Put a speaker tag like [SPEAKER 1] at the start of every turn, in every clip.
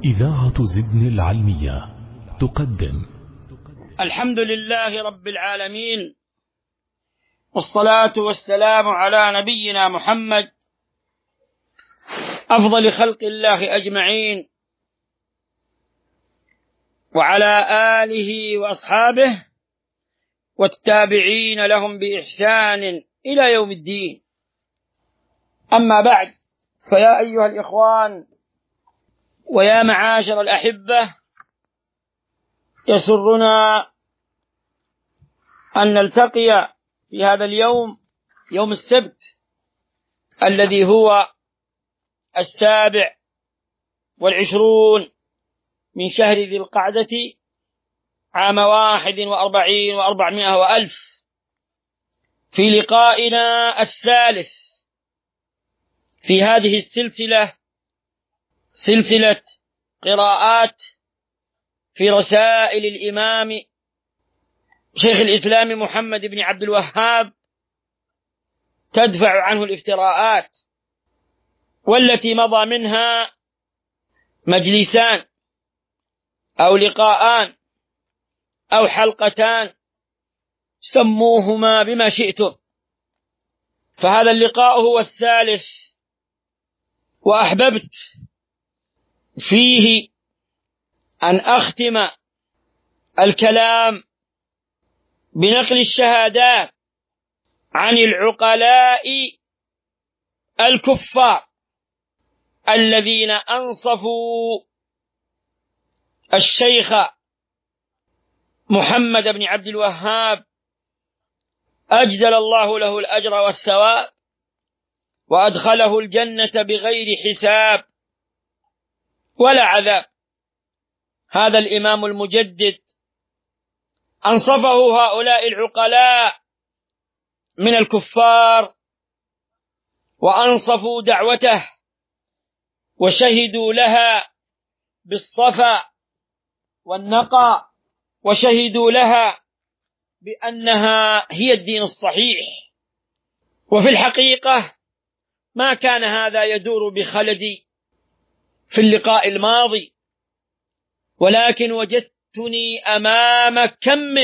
[SPEAKER 1] إذاعة زدن العلمية تقدم.
[SPEAKER 2] الحمد لله رب العالمين، والصلاة والسلام على نبينا محمد أفضل خلق الله أجمعين، وعلى آله وأصحابه والتابعين لهم بإحسان إلى يوم الدين. أما بعد، فيا أيها الإخوان ويا معاشر الأحبة، يسرنا أن نلتقي في هذا اليوم، يوم السبت الذي هو 27 من شهر ذي القعدة عام 41 و400 وألف، في لقائنا الثالث في هذه السلسلة، سلسلة قراءات في رسائل الإمام شيخ الإسلام محمد بن عبد الوهاب تدفع عنه الافتراءات، والتي مضى منها مجلسان أو لقاءان أو حلقتان، سموهما بما شئتم. فهذا اللقاء هو الثالث، وأحببت فيه أن أختم الكلام بنقل الشهادات عن العقلاء الكفار الذين أنصفوا الشيخ محمد بن عبد الوهاب، أجزل الله له الأجر والثواب وأدخله الجنة بغير حساب ولا عذاب. هذا الإمام المجدد أنصفه هؤلاء العقلاء من الكفار، وأنصفوا دعوته وشهدوا لها بالصفا والنقى، وشهدوا لها بأنها هي الدين الصحيح. وفي الحقيقة ما كان هذا يدور بخلدي في اللقاء الماضي، ولكن وجدتني أمام كم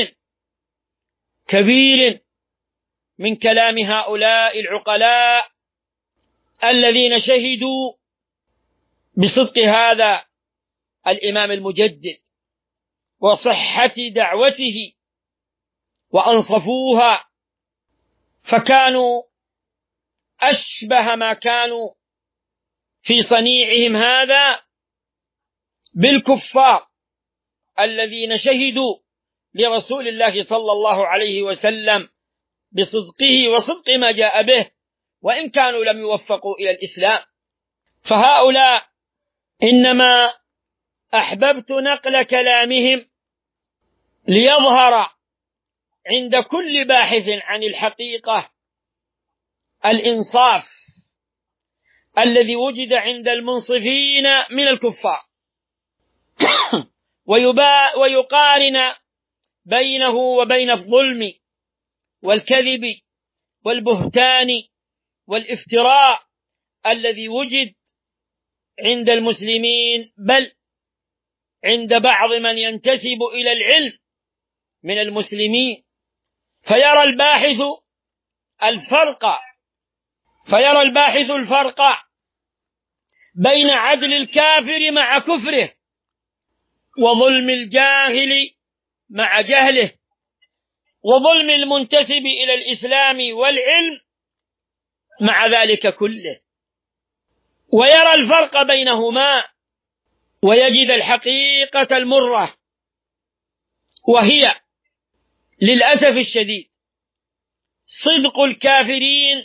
[SPEAKER 2] كبير من كلام هؤلاء العقلاء الذين شهدوا بصدق هذا الإمام المجدد وصحة دعوته وأنصفوها، فكانوا أشبه ما كانوا في صنيعهم هذا بالكفار الذين شهدوا لرسول الله صلى الله عليه وسلم بصدقه وصدق ما جاء به، وإن كانوا لم يوفقوا إلى الإسلام. فهؤلاء إنما أحببت نقل كلامهم ليظهر عند كل باحث عن الحقيقة الإنصاف الذي وجد عند المنصفين من الكفار، ويقارن بينه وبين الظلم والكذب والبهتان والافتراء الذي وجد عند المسلمين، بل عند بعض من ينتسب إلى العلم من المسلمين. فيرى الباحث الفرق بين عدل الكافر مع كفره، وظلم الجاهل مع جهله، وظلم المنتسب إلى الإسلام والعلم مع ذلك كله، ويرى الفرق بينهما ويجد الحقيقة المرة، وهي للأسف الشديد صدق الكافرين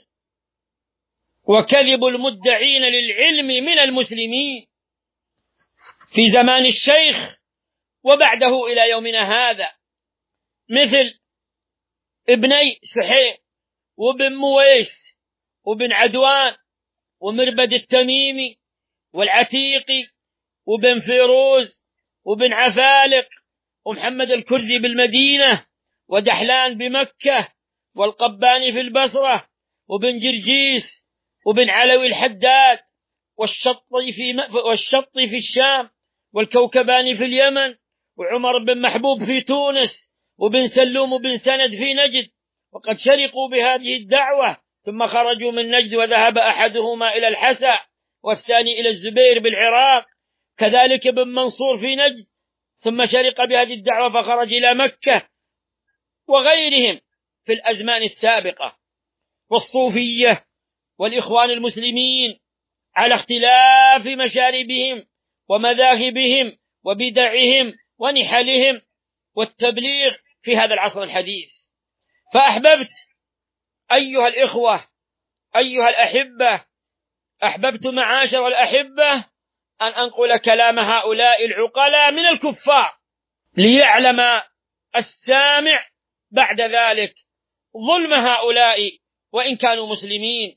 [SPEAKER 2] وكذب المدعين للعلم من المسلمين في زمان الشيخ وبعده إلى يومنا هذا، مثل ابني سحيم وابن مويس وابن عدوان ومربد التميمي والعتيقي وابن فيروز وابن عفالق ومحمد الكردي بالمدينة ودحلان بمكة والقباني في البصرة وابن جرجيس وابن علوي الحداد والشط في الشام والكوكباني في اليمن، وعمر بن محبوب في تونس، وبن سلوم وبن سند في نجد، وقد شرقوا بهذه الدعوة ثم خرجوا من نجد، وذهب أحدهما إلى الحسا والثاني إلى الزبير بالعراق، كذلك ابن منصور في نجد ثم شرق بهذه الدعوة فخرج إلى مكة، وغيرهم في الأزمان السابقة. والصوفية والإخوان المسلمين على اختلاف مشاربهم ومذاهبهم وبدعهم ونحلهم والتبليغ في هذا العصر الحديث. فأحببت أيها الإخوة أيها الأحبة، أحببت معاشر الأحبة أن أنقل كلام هؤلاء العقلاء من الكفار ليعلم السامع بعد ذلك ظلم هؤلاء وإن كانوا مسلمين.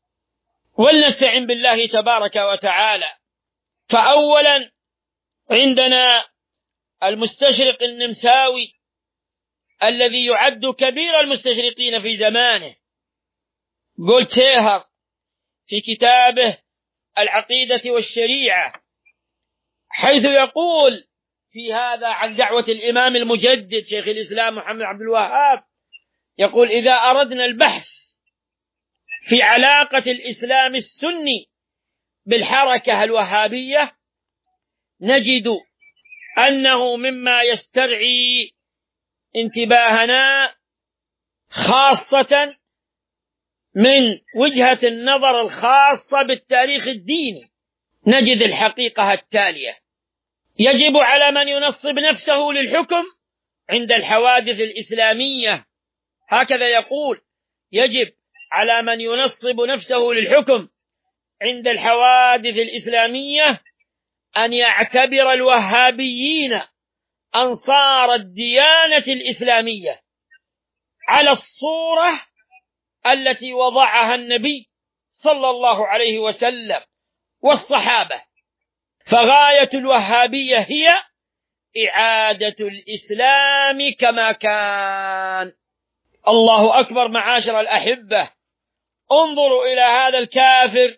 [SPEAKER 2] ولنستعن بالله تبارك وتعالى. فأولا عندنا المستشرق النمساوي الذي يعد كبير المستشرقين في زمانه، جولتيهر، في كتابه العقيدة والشريعة، حيث يقول في هذا عن دعوة الإمام المجدد شيخ الإسلام محمد عبد الوهاب، يقول: إذا أردنا البحث في علاقة الإسلام السني بالحركة الوهابية نجد أنه مما يسترعي انتباهنا خاصة من وجهة النظر الخاصة بالتاريخ الديني، نجد الحقيقة التالية: يجب على من ينصب نفسه للحكم عند الحوادث الإسلامية، هكذا يقول، يجب على من ينصب نفسه للحكم عند الحوادث الإسلامية أن يعتبر الوهابيين أنصار الديانة الإسلامية على الصورة التي وضعها النبي صلى الله عليه وسلم والصحابة. فغاية الوهابية هي إعادة الإسلام كما كان. الله أكبر معاشر الأحبة، انظروا إلى هذا الكافر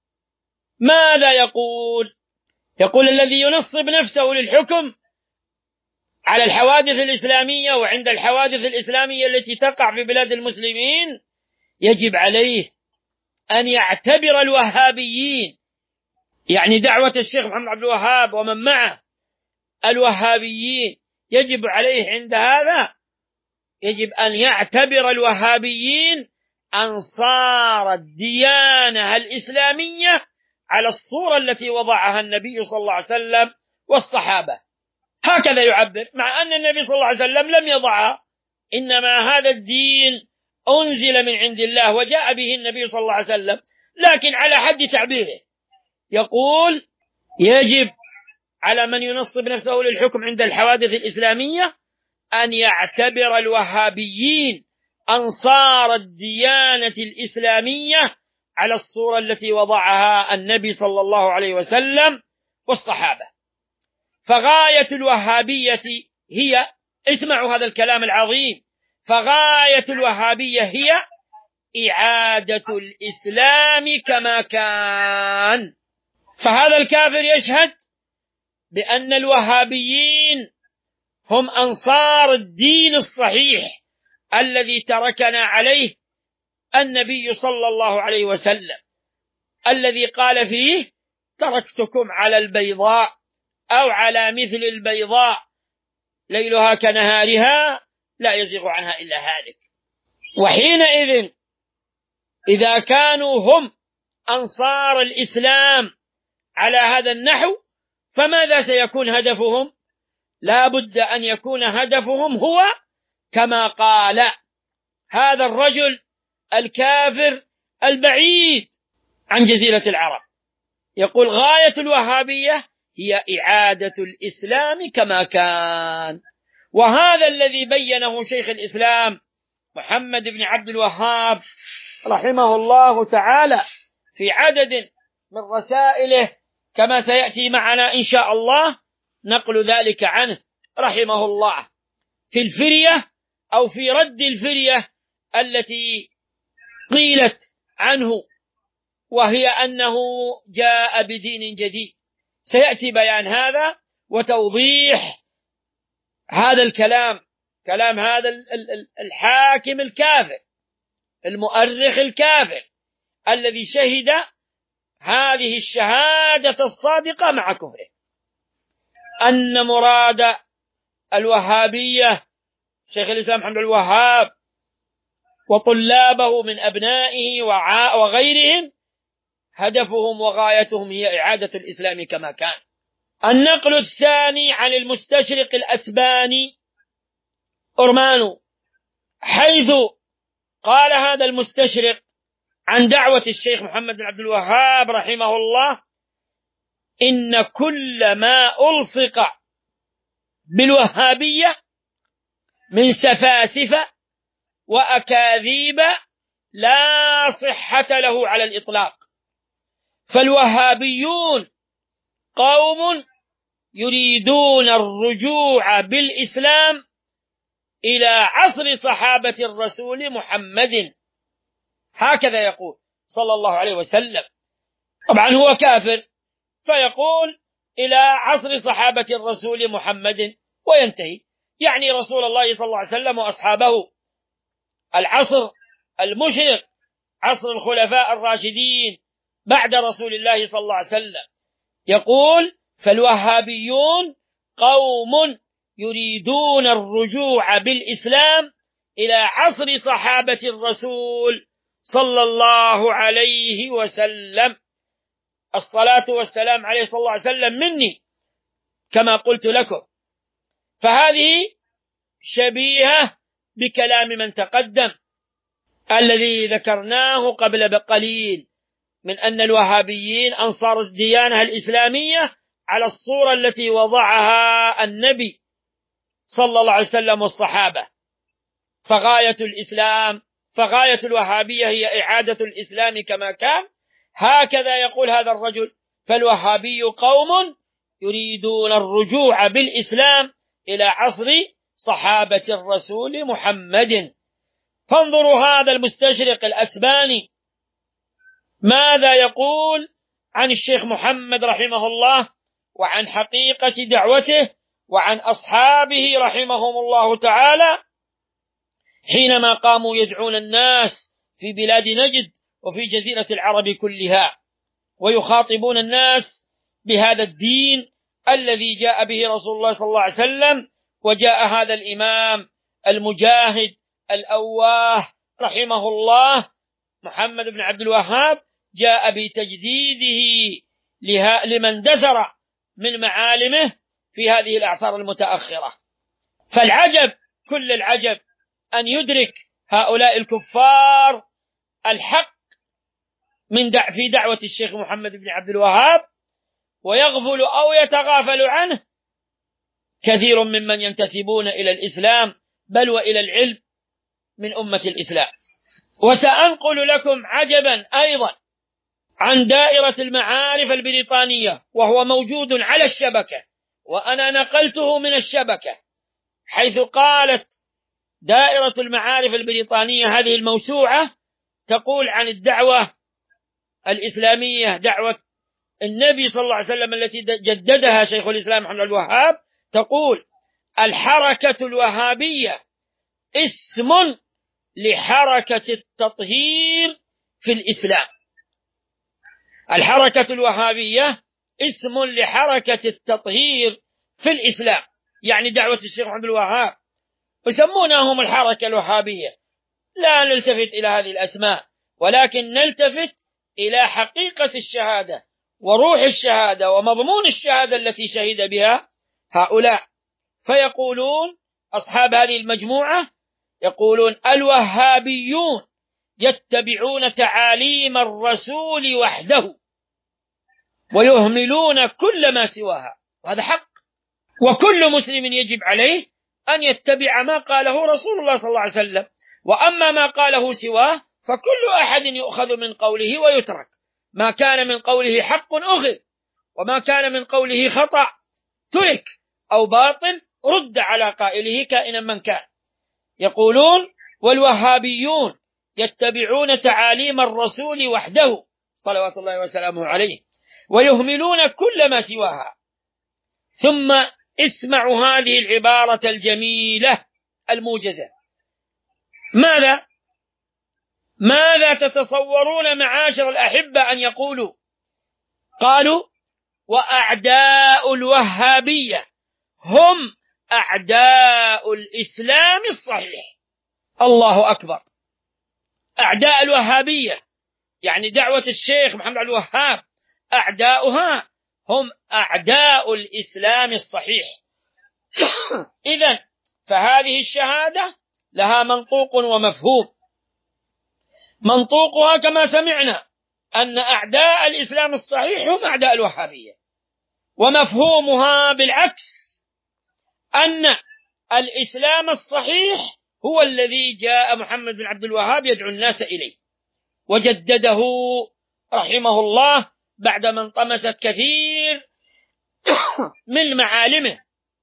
[SPEAKER 2] ماذا يقول. يقول: الذي ينصب نفسه للحكم على الحوادث الإسلامية وعند الحوادث الإسلامية التي تقع في بلاد المسلمين يجب عليه أن يعتبر الوهابيين، يعني دعوة الشيخ محمد عبد الوهاب ومن معه الوهابيين، يجب عليه عند هذا يجب أن يعتبر الوهابيين أنصار الديانة الإسلامية على الصورة التي وضعها النبي صلى الله عليه وسلم والصحابة. هكذا يعبر، مع أن النبي صلى الله عليه وسلم لم يضعها، إنما هذا الدين أنزل من عند الله وجاء به النبي صلى الله عليه وسلم، لكن على حد تعبيره يقول: يجب على من ينصب نفسه للحكم عند الحوادث الإسلامية أن يعتبر الوهابيين أنصار الديانة الإسلامية على الصورة التي وضعها النبي صلى الله عليه وسلم والصحابة. فغاية الوهابية هي، اسمعوا هذا الكلام العظيم، فغاية الوهابية هي إعادة الإسلام كما كان. فهذا الكافر يشهد بأن الوهابيين هم أنصار الدين الصحيح الذي تركنا عليه النبي صلى الله عليه وسلم، الذي قال فيه: تركتكم على البيضاء أو على مثل البيضاء ليلها كنهارها لا يزيغ عنها إلا هالك. وحينئذ إذا كانوا هم أنصار الإسلام على هذا النحو فماذا سيكون هدفهم؟ لا بد أن يكون هدفهم هو كما قال هذا الرجل الكافر البعيد عن جزيرة العرب، يقول: غاية الوهابية هي إعادة الإسلام كما كان. وهذا الذي بينه شيخ الإسلام محمد بن عبد الوهاب رحمه الله تعالى في عدد من رسائله، كما سيأتي معنا إن شاء الله نقل ذلك عنه رحمه الله، في الفرية أو في رد الفرية التي قيلت عنه، وهي أنه جاء بدين جديد. سيأتي بيان هذا وتوضيح هذا الكلام، كلام هذا الحاكم الكافر المؤرخ الكافر الذي شهد هذه الشهادة الصادقة مع كفره، أن مراد الوهابية شيخ الإسلام محمد الوهاب وطلابه من أبنائه وغيرهم هدفهم وغايتهم هي إعادة الإسلام كما كان. النقل الثاني عن المستشرق الأسباني أرمانو، حيث قال هذا المستشرق عن دعوة الشيخ محمد بن عبد الوهاب رحمه الله: إن كل ما ألصق بالوهابية من سفاسف وأكاذيب لا صحة له على الإطلاق، فالوهابيون قوم يريدون الرجوع بالإسلام إلى عصر صحابة الرسول محمد، هكذا يقول صلى الله عليه وسلم. طبعا هو كافر، فيقول إلى عصر صحابة الرسول محمد وينتهي، يعني رسول الله صلى الله عليه وسلم وأصحابه، العصر المشرق، عصر الخلفاء الراشدين بعد رسول الله صلى الله عليه وسلم. يقول: فالوهابيون قوم يريدون الرجوع بالإسلام إلى عصر صحابة الرسول صلى الله عليه وسلم، الصلاة والسلام عليه صلى الله عليه وسلم مني كما قلت لكم. فهذه شبيهة بكلام من تقدم الذي ذكرناه قبل بقليل من أن الوهابيين أنصار الديانة الإسلامية على الصورة التي وضعها النبي صلى الله عليه وسلم والصحابة، فغاية الوهابية هي إعادة الإسلام كما كان. هكذا يقول هذا الرجل: فالوهابي قوم يريدون الرجوع بالإسلام إلى عصر صحابة الرسول محمد. فانظروا هذا المستشرق الأسباني ماذا يقول عن الشيخ محمد رحمه الله، وعن حقيقة دعوته، وعن أصحابه رحمهم الله تعالى، حينما قاموا يدعون الناس في بلاد نجد وفي جزيرة العرب كلها، ويخاطبون الناس بهذا الدين الذي جاء به رسول الله صلى الله عليه وسلم. وجاء هذا الإمام المجاهد الأواه رحمه الله محمد بن عبد الوهاب، جاء بتجديده لمن دثر من معالمه في هذه الأعصار المتأخرة. فالعجب كل العجب أن يدرك هؤلاء الكفار الحق في دعوة الشيخ محمد بن عبد الوهاب، ويغفل أو يتغافل عنه كثير ممن ينتسبون إلى الإسلام بل وإلى العلم من أمة الإسلام. وسأنقل لكم عجبا أيضا عن دائرة المعارف البريطانية، وهو موجود على الشبكة، وأنا نقلته من الشبكة، حيث قالت دائرة المعارف البريطانية هذه الموسوعة تقول عن الدعوة الإسلامية، دعوة النبي صلى الله عليه وسلم التي جددها شيخ الإسلام محمد الوهاب، تقول: الحركة الوهابية اسم لحركة التطهير في الإسلام. الحركة الوهابية اسم لحركة التطهير في الإسلام، يعني دعوة الشيخ محمد الوهاب، يسمونهم الحركة الوهابية. لا نلتفت إلى هذه الأسماء، ولكن نلتفت إلى حقيقة الشهادة وروح الشهادة ومضمون الشهادة التي شهد بها هؤلاء. فيقولون أصحاب هذه المجموعة، يقولون: الوهابيون يتبعون تعاليم الرسول وحده ويهملون كل ما سواها. وهذا حق، وكل مسلم يجب عليه أن يتبع ما قاله رسول الله صلى الله عليه وسلم، وأما ما قاله سواه فكل أحد يؤخذ من قوله ويترك، ما كان من قوله حق أخذ، وما كان من قوله خطأ ترك، أو باطل رد على قائله كائنا من كان. يقولون: والوهابيون يتبعون تعاليم الرسول وحده صلوات الله وسلامه عليه ويهملون كل ما سواها. ثم اسمعوا هذه العبارة الجميلة الموجزة. ماذا تتصورون معاشر الأحبة أن يقولوا؟ قالوا: وأعداء الوهابية هم أعداء الإسلام الصحيح. الله أكبر! أعداء الوهابية يعني دعوة الشيخ محمد عبد الوهاب، أعداؤها هم أعداء الإسلام الصحيح. إذن فهذه الشهادة لها منطوق ومفهوم. منطوقها كما سمعنا أن أعداء الإسلام الصحيح هم أعداء الوهابية، ومفهومها بالعكس أن الإسلام الصحيح هو الذي جاء محمد بن عبد الوهاب يدعو الناس إليه، وجدده رحمه الله بعدما انطمست كثير من معالمه.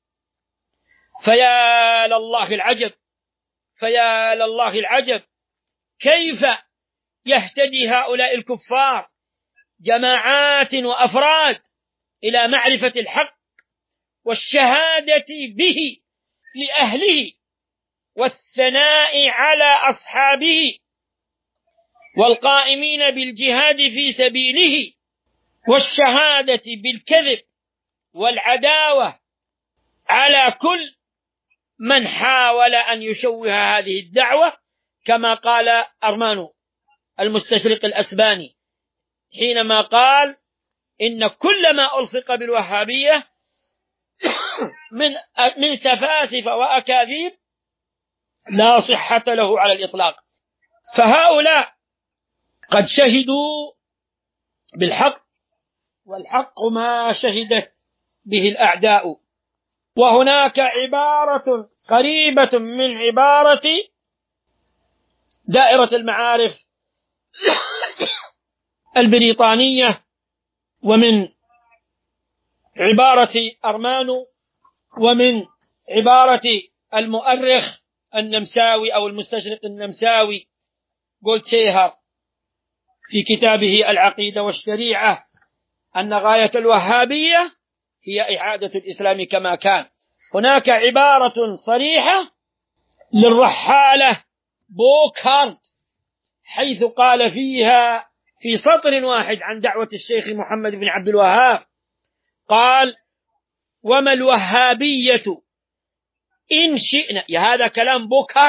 [SPEAKER 2] فيا لله العجب، فيا لله العجب، كيف يهتدي هؤلاء الكفار جماعات وأفراد إلى معرفة الحق والشهادة به لأهله والثناء على أصحابه والقائمين بالجهاد في سبيله والشهادة بالكذب والعداوة على كل من حاول أن يشوه هذه الدعوة، كما قال أرمانو المستشرق الأسباني حينما قال إن كل ما ألصق بالوهابية من سفاسف وأكاذيب لا صحة له على الإطلاق. فهؤلاء قد شهدوا بالحق، والحق ما شهدت به الأعداء. وهناك عبارة قريبة من عبارة دائرة المعارف البريطانية، ومن عبارة أرمانو، ومن عبارة المؤرخ النمساوي أو المستشرق النمساوي جولدشيهر في كتابه العقيدة والشريعة، أن غاية الوهابية هي إعادة الإسلام كما كان. هناك عبارة صريحة للرحالة بوكهارت حيث قال فيها في سطر واحد عن دعوة الشيخ محمد بن عبد الوهاب، قال: وما الوهابية إن شئنا. هذا كلام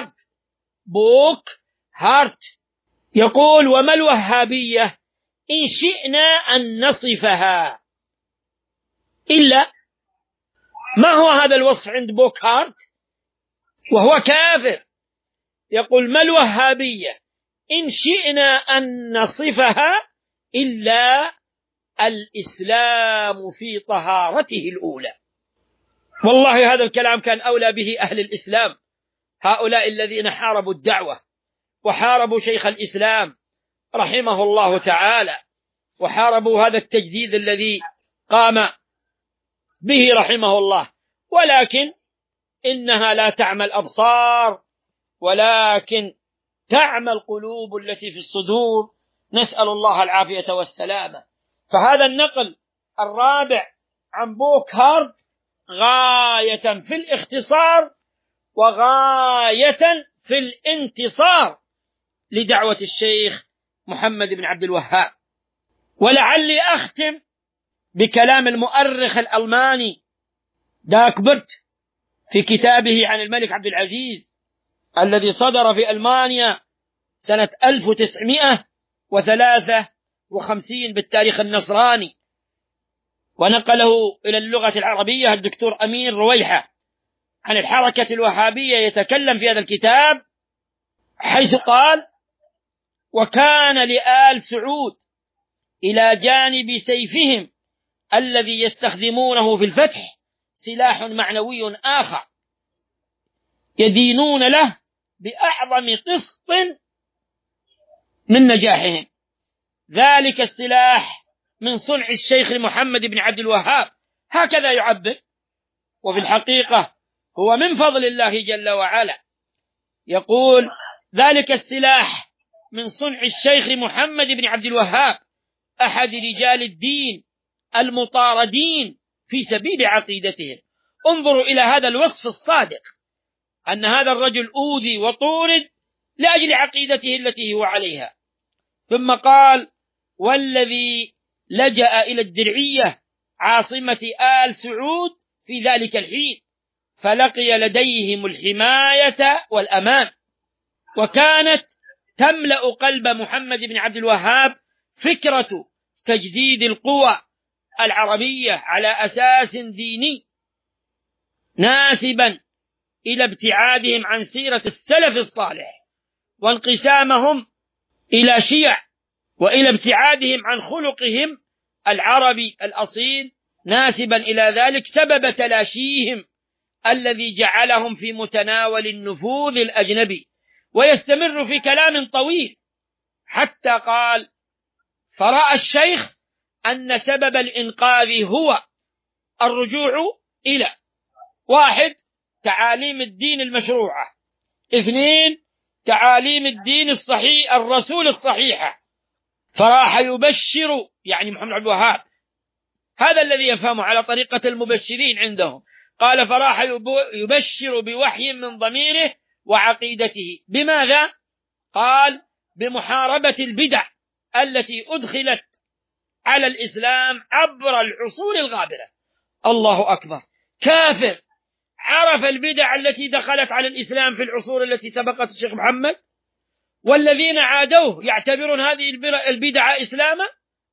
[SPEAKER 2] بوكهارت يقول: وما الوهابية إن شئنا أن نصفها إلا. ما هو هذا الوصف عند بوكهارت وهو كافر؟ يقول: ما الوهابية إن شئنا أن نصفها إلا الإسلام في طهارته الأولى. والله هذا الكلام كان أولى به أهل الإسلام، هؤلاء الذين حاربوا الدعوة وحاربوا شيخ الإسلام رحمه الله تعالى، وحاربوا هذا التجديد الذي قام به رحمه الله. ولكن إنها لا تعمى الأبصار ولكن تعمى القلوب التي في الصدور، نسأل الله العافية والسلامة. فهذا النقل الرابع عن بوكهارت غاية في الاختصار وغاية في الانتصار لدعوة الشيخ محمد بن عبد الوهاب. ولعلي أختم بكلام المؤرخ الألماني داكبرت في كتابه عن الملك عبد العزيز الذي صدر في ألمانيا سنة 1953 بالتاريخ النصراني، ونقله إلى اللغة العربية الدكتور أمين رويحة عن الحركة الوهابية، يتكلم في هذا الكتاب حيث قال: وكان لآل سعود إلى جانب سيفهم الذي يستخدمونه في الفتح سلاح معنوي آخر يدينون له بأعظم قسط من نجاحهم. ذلك السلاح من صنع الشيخ محمد بن عبد الوهاب، هكذا يعبر، وفي الحقيقة هو من فضل الله جل وعلا. يقول: ذلك السلاح من صنع الشيخ محمد بن عبد الوهاب أحد رجال الدين المطاردين في سبيل عقيدتهم. انظروا إلى هذا الوصف الصادق، أن هذا الرجل أوذي وطورد لأجل عقيدته التي هو عليها. ثم قال: والذي لجأ إلى الدرعية عاصمة آل سعود في ذلك الحين، فلقي لديهم الحماية والأمان، وكانت تملأ قلب محمد بن عبد الوهاب فكرة تجديد القوى العربية على أساس ديني، ناسبا إلى ابتعادهم عن سيرة السلف الصالح وانقسامهم إلى شيع، وإلى ابتعادهم عن خلقهم العربي الأصيل، ناسبا إلى ذلك سبب تلاشيهم الذي جعلهم في متناول النفوذ الأجنبي. ويستمر في كلام طويل حتى قال: فرأى الشيخ أن سبب الإنقاذ هو الرجوع إلى 1. تعاليم الدين المشروعة، 2. تعاليم الدين الصحيح الرسول الصحيحة. فراح يبشر، يعني محمد عبد الوهاب هذا الذي يفهم على طريقة المبشرين عندهم، قال: فراح يبشر بوحي من ضميره وعقيدته. بماذا؟ قال: بمحاربة البدع التي أدخلت على الإسلام عبر العصور الغابرة. الله أكبر! كافر عرف البدع التي دخلت على الإسلام في العصور التي سبقت الشيخ محمد، والذين عادوه يعتبرون هذه البدع إسلاما.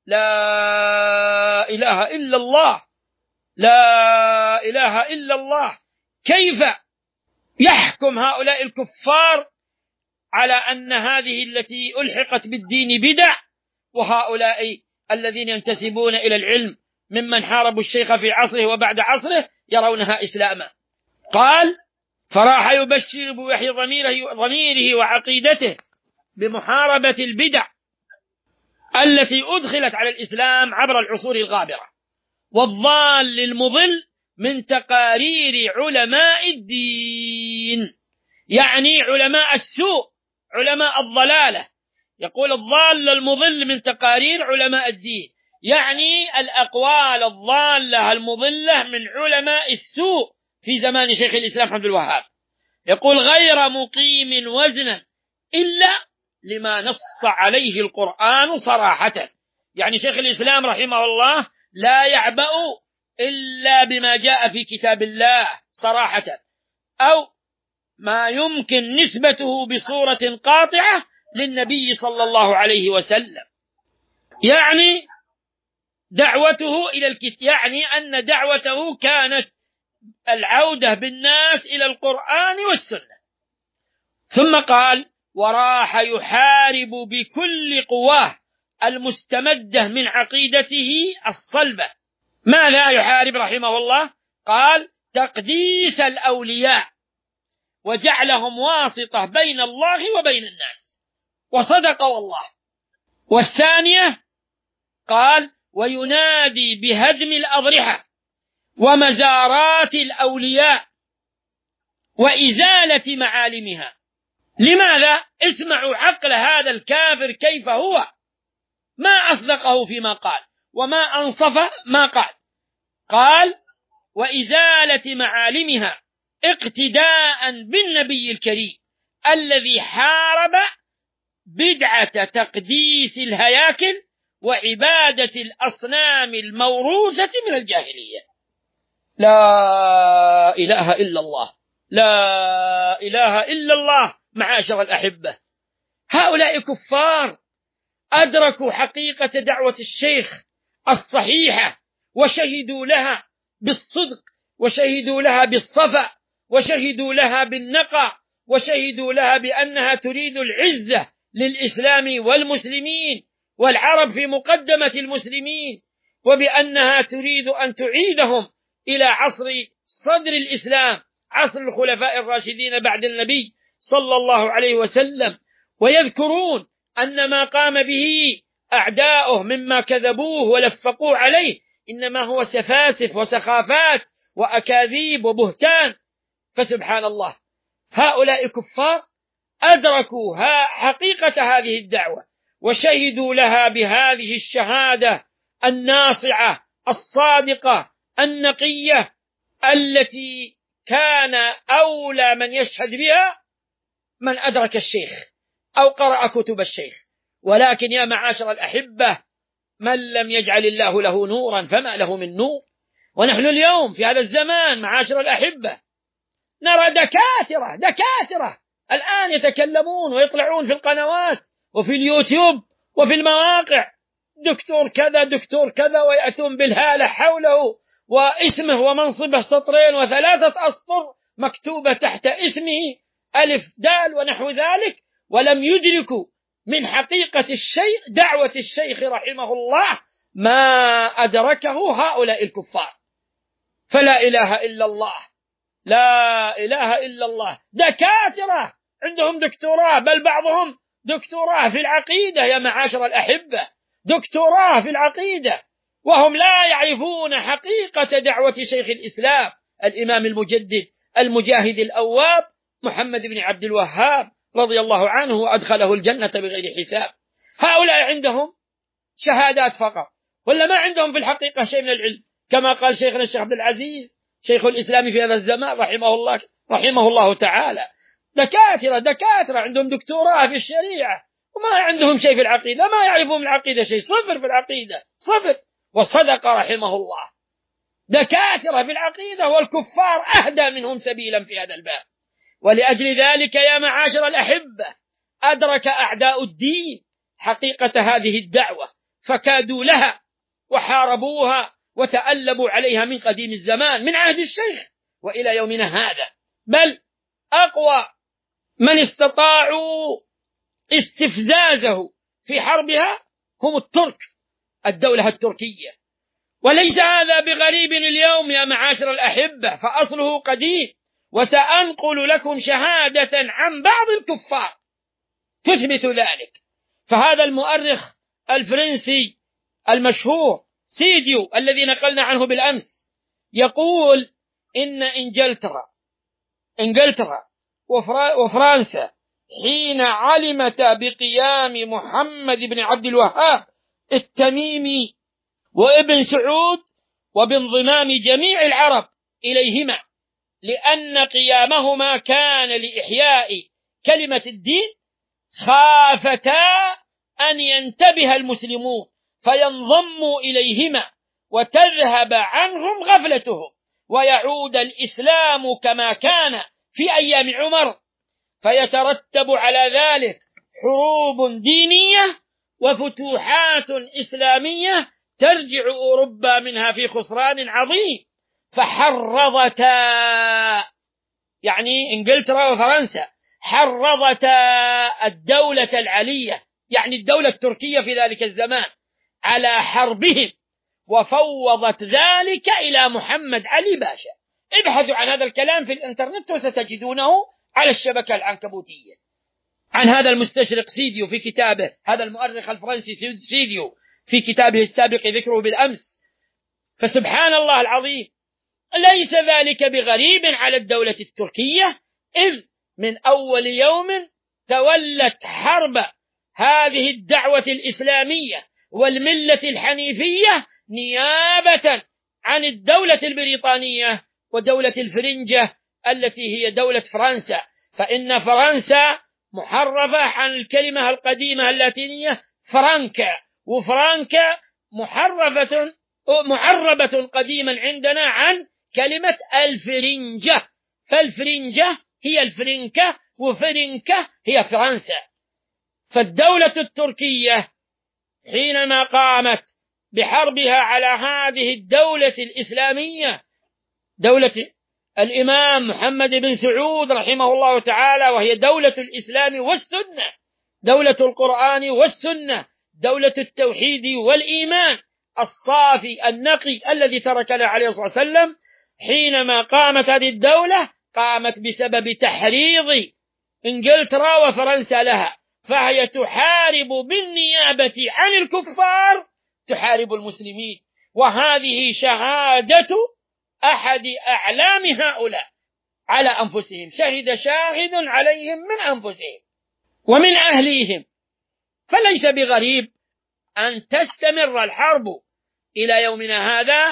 [SPEAKER 2] لا إله إلا الله، لا إله إلا الله. كيف يحكم هؤلاء الكفار على أن هذه التي ألحقت بالدين بدع، وهؤلاء الذين ينتسبون إلى العلم ممن حاربوا الشيخ في عصره وبعد عصره يرونها إسلاما؟ قال: فراح يبشر بوحي ضميره وعقيدته بمحاربة البدع التي أدخلت على الإسلام عبر العصور الغابرة، والضال المضل من تقارير علماء الدين، يعني علماء السوء، علماء الضلالة. يقول: الضال المضل من تقارير علماء الدين، يعني الأقوال الضالة المضلة من علماء السوء في زمان شيخ الإسلام محمد الوهاب. يقول: غير مقيم وزنا إلا لما نص عليه القرآن صراحة. يعني شيخ الإسلام رحمه الله لا يعبأ إلا بما جاء في كتاب الله صراحة، أو ما يمكن نسبته بصورة قاطعة للنبي صلى الله عليه وسلم. يعني دعوته إلى الكتاب، يعني أن دعوته كانت العودة بالناس إلى القرآن والسنة. ثم قال: وراح يحارب بكل قواه المستمدة من عقيدته الصلبة. ماذا يحارب رحمه الله؟ قال: تقديس الأولياء وجعلهم واسطة بين الله وبين الناس، وصدق والله. والثانية قال: وينادي بهدم الأضرحة ومزارات الأولياء وإزالة معالمها. لماذا؟ اسمعوا عقل هذا الكافر كيف هو، ما أصدقه فيما قال وما أنصف ما قال. قال: وإزالة معالمها اقتداء بالنبي الكريم الذي حارب بدعة تقديس الهياكل وعبادة الأصنام الموروثة من الجاهلية. لا إله إلا الله، لا إله إلا الله. معاشر الأحبة، هؤلاء كفار أدركوا حقيقة دعوة الشيخ الصحيحة، وشهدوا لها بالصدق، وشهدوا لها بالصفا، وشهدوا لها بالنقى، وشهدوا لها بأنها تريد العزة للإسلام والمسلمين والعرب في مقدمة المسلمين، وبأنها تريد أن تعيدهم إلى عصر صدر الإسلام، عصر الخلفاء الراشدين بعد النبي صلى الله عليه وسلم. ويذكرون أن ما قام به أعداؤه مما كذبوه ولفقوه عليه إنما هو سفاسف وسخافات وأكاذيب وبهتان. فسبحان الله، هؤلاء كفار أدركوا حقيقة هذه الدعوة وشهدوا لها بهذه الشهادة الناصعة الصادقة النقية التي كان أولى من يشهد بها من أدرك الشيخ أو قرأ كتب الشيخ. ولكن يا معاشر الأحبة، من لم يجعل الله له نورا فما له من نور. ونحن اليوم في هذا الزمان معاشر الأحبة نرى دكاترة الآن يتكلمون ويطلعون في القنوات وفي اليوتيوب وفي المواقع، دكتور كذا دكتور كذا، ويأتون بالهالة حوله واسمه ومنصبه سطرين وثلاثة أسطر مكتوبة تحت اسمه ألف دال ونحو ذلك، ولم يدركوا من حقيقة الشيء دعوة الشيخ رحمه الله ما أدركه هؤلاء الكفار. فلا إله إلا الله، لا إله إلا الله. دكاترة عندهم دكتوراه، بل بعضهم دكتوراه في العقيدة يا معاشر الأحبة، دكتوراه في العقيدة، وهم لا يعرفون حقيقة دعوة شيخ الإسلام الإمام المجدد المجاهد الأواب محمد بن عبد الوهاب رضي الله عنه وأدخله الجنة بغير حساب. هؤلاء عندهم شهادات فقط، ولا ما عندهم في الحقيقة شيء من العلم، كما قال شيخنا الشيخ عبد العزيز شيخ الإسلام في هذا الزمان رحمه الله تعالى. دكاترة عندهم دكتوراه في الشريعة وما عندهم شيء في العقيدة، ما يعرفون العقيدة شيء، صفر في العقيدة، صفر. وصدق رحمه الله، دكاترة في العقيدة والكفار أهدى منهم سبيلا في هذا الباب. ولأجل ذلك يا معاشر الأحبة أدرك أعداء الدين حقيقة هذه الدعوة فكادوا لها وحاربوها وتألبوا عليها من قديم الزمان، من عهد الشيخ وإلى يومنا هذا. بل أقوى من استطاعوا استفزازه في حربها هم الترك، الدولة التركية. وليس هذا بغريب اليوم يا معاشر الأحبة، فأصله قديم. وسأنقل لكم شهادة عن بعض الكفار تثبت ذلك. فهذا المؤرخ الفرنسي المشهور سيديو الذي نقلنا عنه بالأمس يقول إن إنجلترا وفرنسا حين علمتا بقيام محمد بن عبد الوهاب التميمي وابن سعود وبانضمام جميع العرب إليهما، لأن قيامهما كان لإحياء كلمة الدين، خافتا أن ينتبه المسلمون فينضموا إليهما وتذهب عنهم غفلتهم ويعود الإسلام كما كان في أيام عمر، فيترتب على ذلك حروب دينية وفتوحات إسلامية ترجع أوروبا منها في خسران عظيم. فحرضتا، يعني إنجلترا وفرنسا، حرضتا الدولة العلية يعني الدولة التركية في ذلك الزمان على حربهم، وفوضت ذلك إلى محمد علي باشا. ابحثوا عن هذا الكلام في الإنترنت وستجدونه على الشبكة العنكبوتية، عن هذا المستشرق سيديو في كتابه، هذا المؤرخ الفرنسي سيديو في كتابه السابق ذكره بالأمس. فسبحان الله العظيم، ليس ذلك بغريب على الدولة التركية، إذ من أول يوم تولت حرب هذه الدعوة الإسلامية والملة الحنيفية نيابة عن الدولة البريطانية ودولة الفرنجة التي هي دولة فرنسا. فإن فرنسا محرفة عن الكلمة القديمة اللاتينية فرانكا، وفرانكا معربة قديما عندنا عن كلمة الفرنجة، فالفرنجة هي الفرنكة وفرنكة هي فرنسا. فالدولة التركية حينما قامت بحربها على هذه الدولة الإسلامية، دولة الإمام محمد بن سعود رحمه الله تعالى، وهي دولة الإسلام والسنة، دولة القرآن والسنة، دولة التوحيد والإيمان الصافي النقي الذي تركنا عليه الصلاة والسلام. حينما قامت هذه الدولة قامت بسبب تحريض إنجلترا وفرنسا لها، فهي تحارب بالنيابة عن الكفار، تحارب المسلمين. وهذه شهادة أحد أعلام هؤلاء على أنفسهم، شهد شاهد عليهم من أنفسهم ومن أهليهم. فليس بغريب أن تستمر الحرب إلى يومنا هذا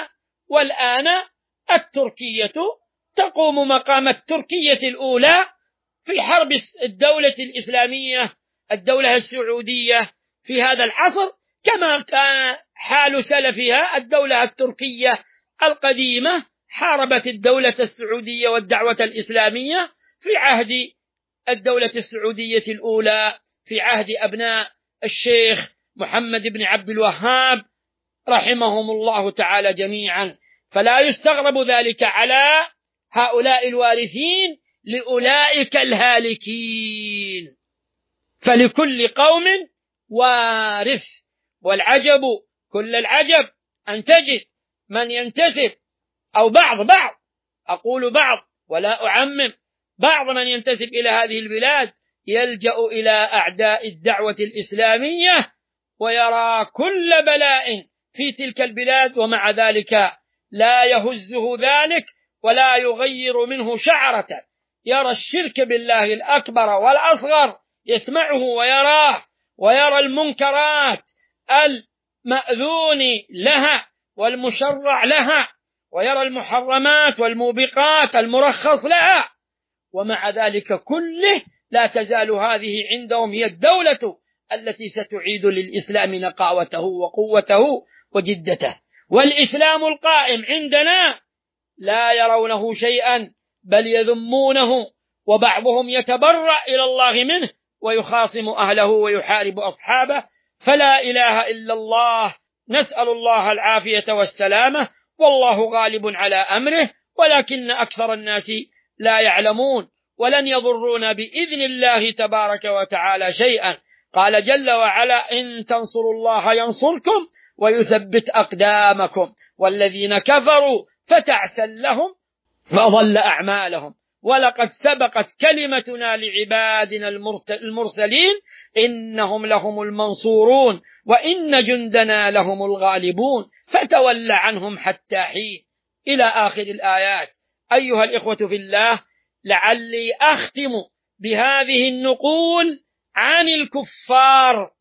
[SPEAKER 2] والآن التركية تقوم مقام التركية الأولى في حرب الدولة الإسلامية، الدولة السعودية في هذا العصر، كما كان حال سلفها الدولة التركية القديمة حاربت الدولة السعودية والدعوة الإسلامية في عهد الدولة السعودية الأولى، في عهد أبناء الشيخ محمد بن عبد الوهاب رحمهم الله تعالى جميعا. فلا يستغرب ذلك على هؤلاء الوارثين لأولئك الهالكين، فلكل قوم وارث. والعجب كل العجب أن تجد من ينتسب أو بعض أقول بعض ولا أعمم، بعض من ينتسب إلى هذه البلاد يلجأ إلى أعداء الدعوة الإسلامية ويرى كل بلاء في تلك البلاد، ومع ذلك لا يهزه ذلك ولا يغير منه شعرة. يرى الشرك بالله الأكبر والأصغر يسمعه ويراه، ويرى المنكرات المأذون لها والمشرع لها، ويرى المحرمات والموبقات المرخص لها، ومع ذلك كله لا تزال هذه عندهم هي الدولة التي ستعيد للإسلام نقاوته وقوته وجدته. والإسلام القائم عندنا لا يرونه شيئا بل يذمونه، وبعضهم يتبرأ إلى الله منه ويخاصم أهله ويحارب أصحابه. فلا إله إلا الله، نسأل الله العافية والسلامة، والله غالب على أمره، ولكن أكثر الناس لا يعلمون، ولن يضرون بإذن الله تبارك وتعالى شيئا. قال جل وعلا: إن تنصروا الله ينصركم ويثبت أقدامكم، والذين كفروا فتعسا لهم فأضل أعمالهم، ولقد سبقت كلمتنا لعبادنا المرسلين إنهم لهم المنصورون وإن جندنا لهم الغالبون فتول عنهم حتى حين، إلى آخر الآيات. أيها الإخوة في الله، لعلي أختم بهذه النقول عن الكفار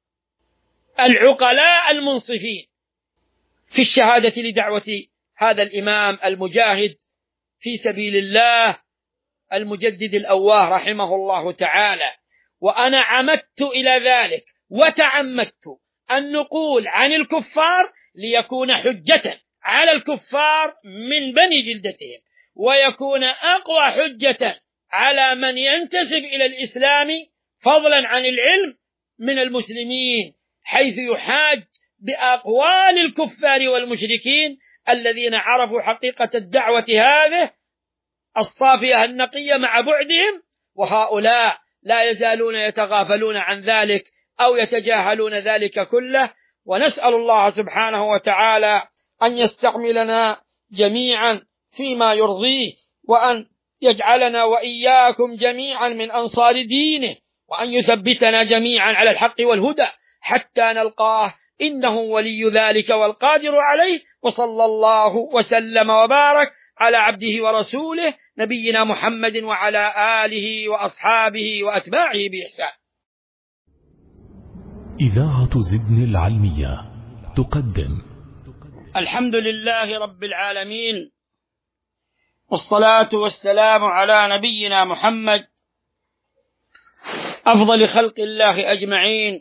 [SPEAKER 2] العقلاء المنصفين في الشهادة لدعوة هذا الإمام المجاهد في سبيل الله المجدد الأواه رحمه الله تعالى. وأنا عمدت إلى ذلك وتعمدت أن نقول عن الكفار ليكون حجة على الكفار من بني جلدتهم، ويكون أقوى حجة على من ينتسب إلى الإسلام فضلا عن العلم من المسلمين، حيث يحاج بأقوال الكفار والمشركين الذين عرفوا حقيقة الدعوة هذه الصافية النقية مع بعدهم، وهؤلاء لا يزالون يتغافلون عن ذلك أو يتجاهلون ذلك كله. ونسأل الله سبحانه وتعالى أن يستعملنا جميعا فيما يرضيه، وأن يجعلنا وإياكم جميعا من أنصار دينه، وأن يثبتنا جميعا على الحق والهدى حتى نلقاه، إنه ولي ذلك والقادر عليه. وصلى الله وسلم وبارك على عبده ورسوله نبينا محمد وعلى آله وأصحابه وأتباعه بإحسان.
[SPEAKER 1] إذاعة زدن العلمية تقدم.
[SPEAKER 2] الحمد لله رب العالمين، والصلاة والسلام على نبينا محمد أفضل خلق الله أجمعين،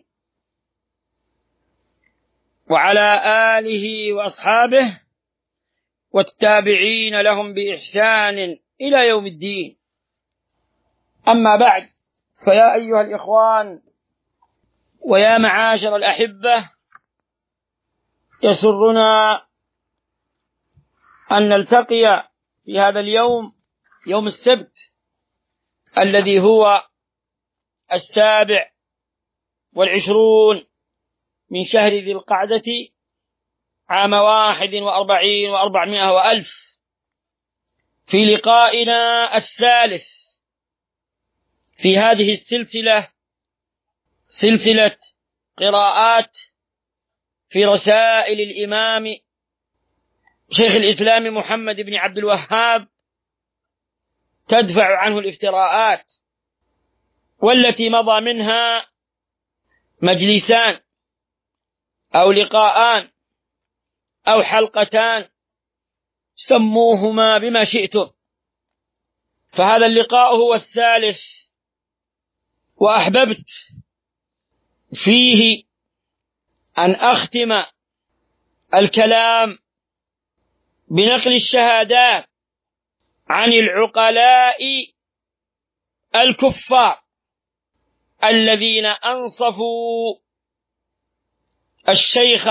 [SPEAKER 2] وعلى آله وأصحابه والتابعين لهم بإحسان إلى يوم الدين. أما بعد، فيا أيها الإخوان ويا معاشر الأحبة، يسرنا أن نلتقي في هذا اليوم، يوم السبت الذي هو 27 من شهر ذي القعدة عام 41 و400 وألف، في لقائنا الثالث في هذه السلسلة، سلسلة قراءات في رسائل الإمام شيخ الإسلام محمد بن عبد الوهاب تدفع عنه الافتراءات، والتي مضى منها مجلسان أو لقاءان أو حلقتان سموهما بما شئتم. فهذا اللقاء هو الثالث، وأحببت فيه أن أختم الكلام بنقل الشهادات عن العقلاء الكفار الذين أنصفوا الشيخ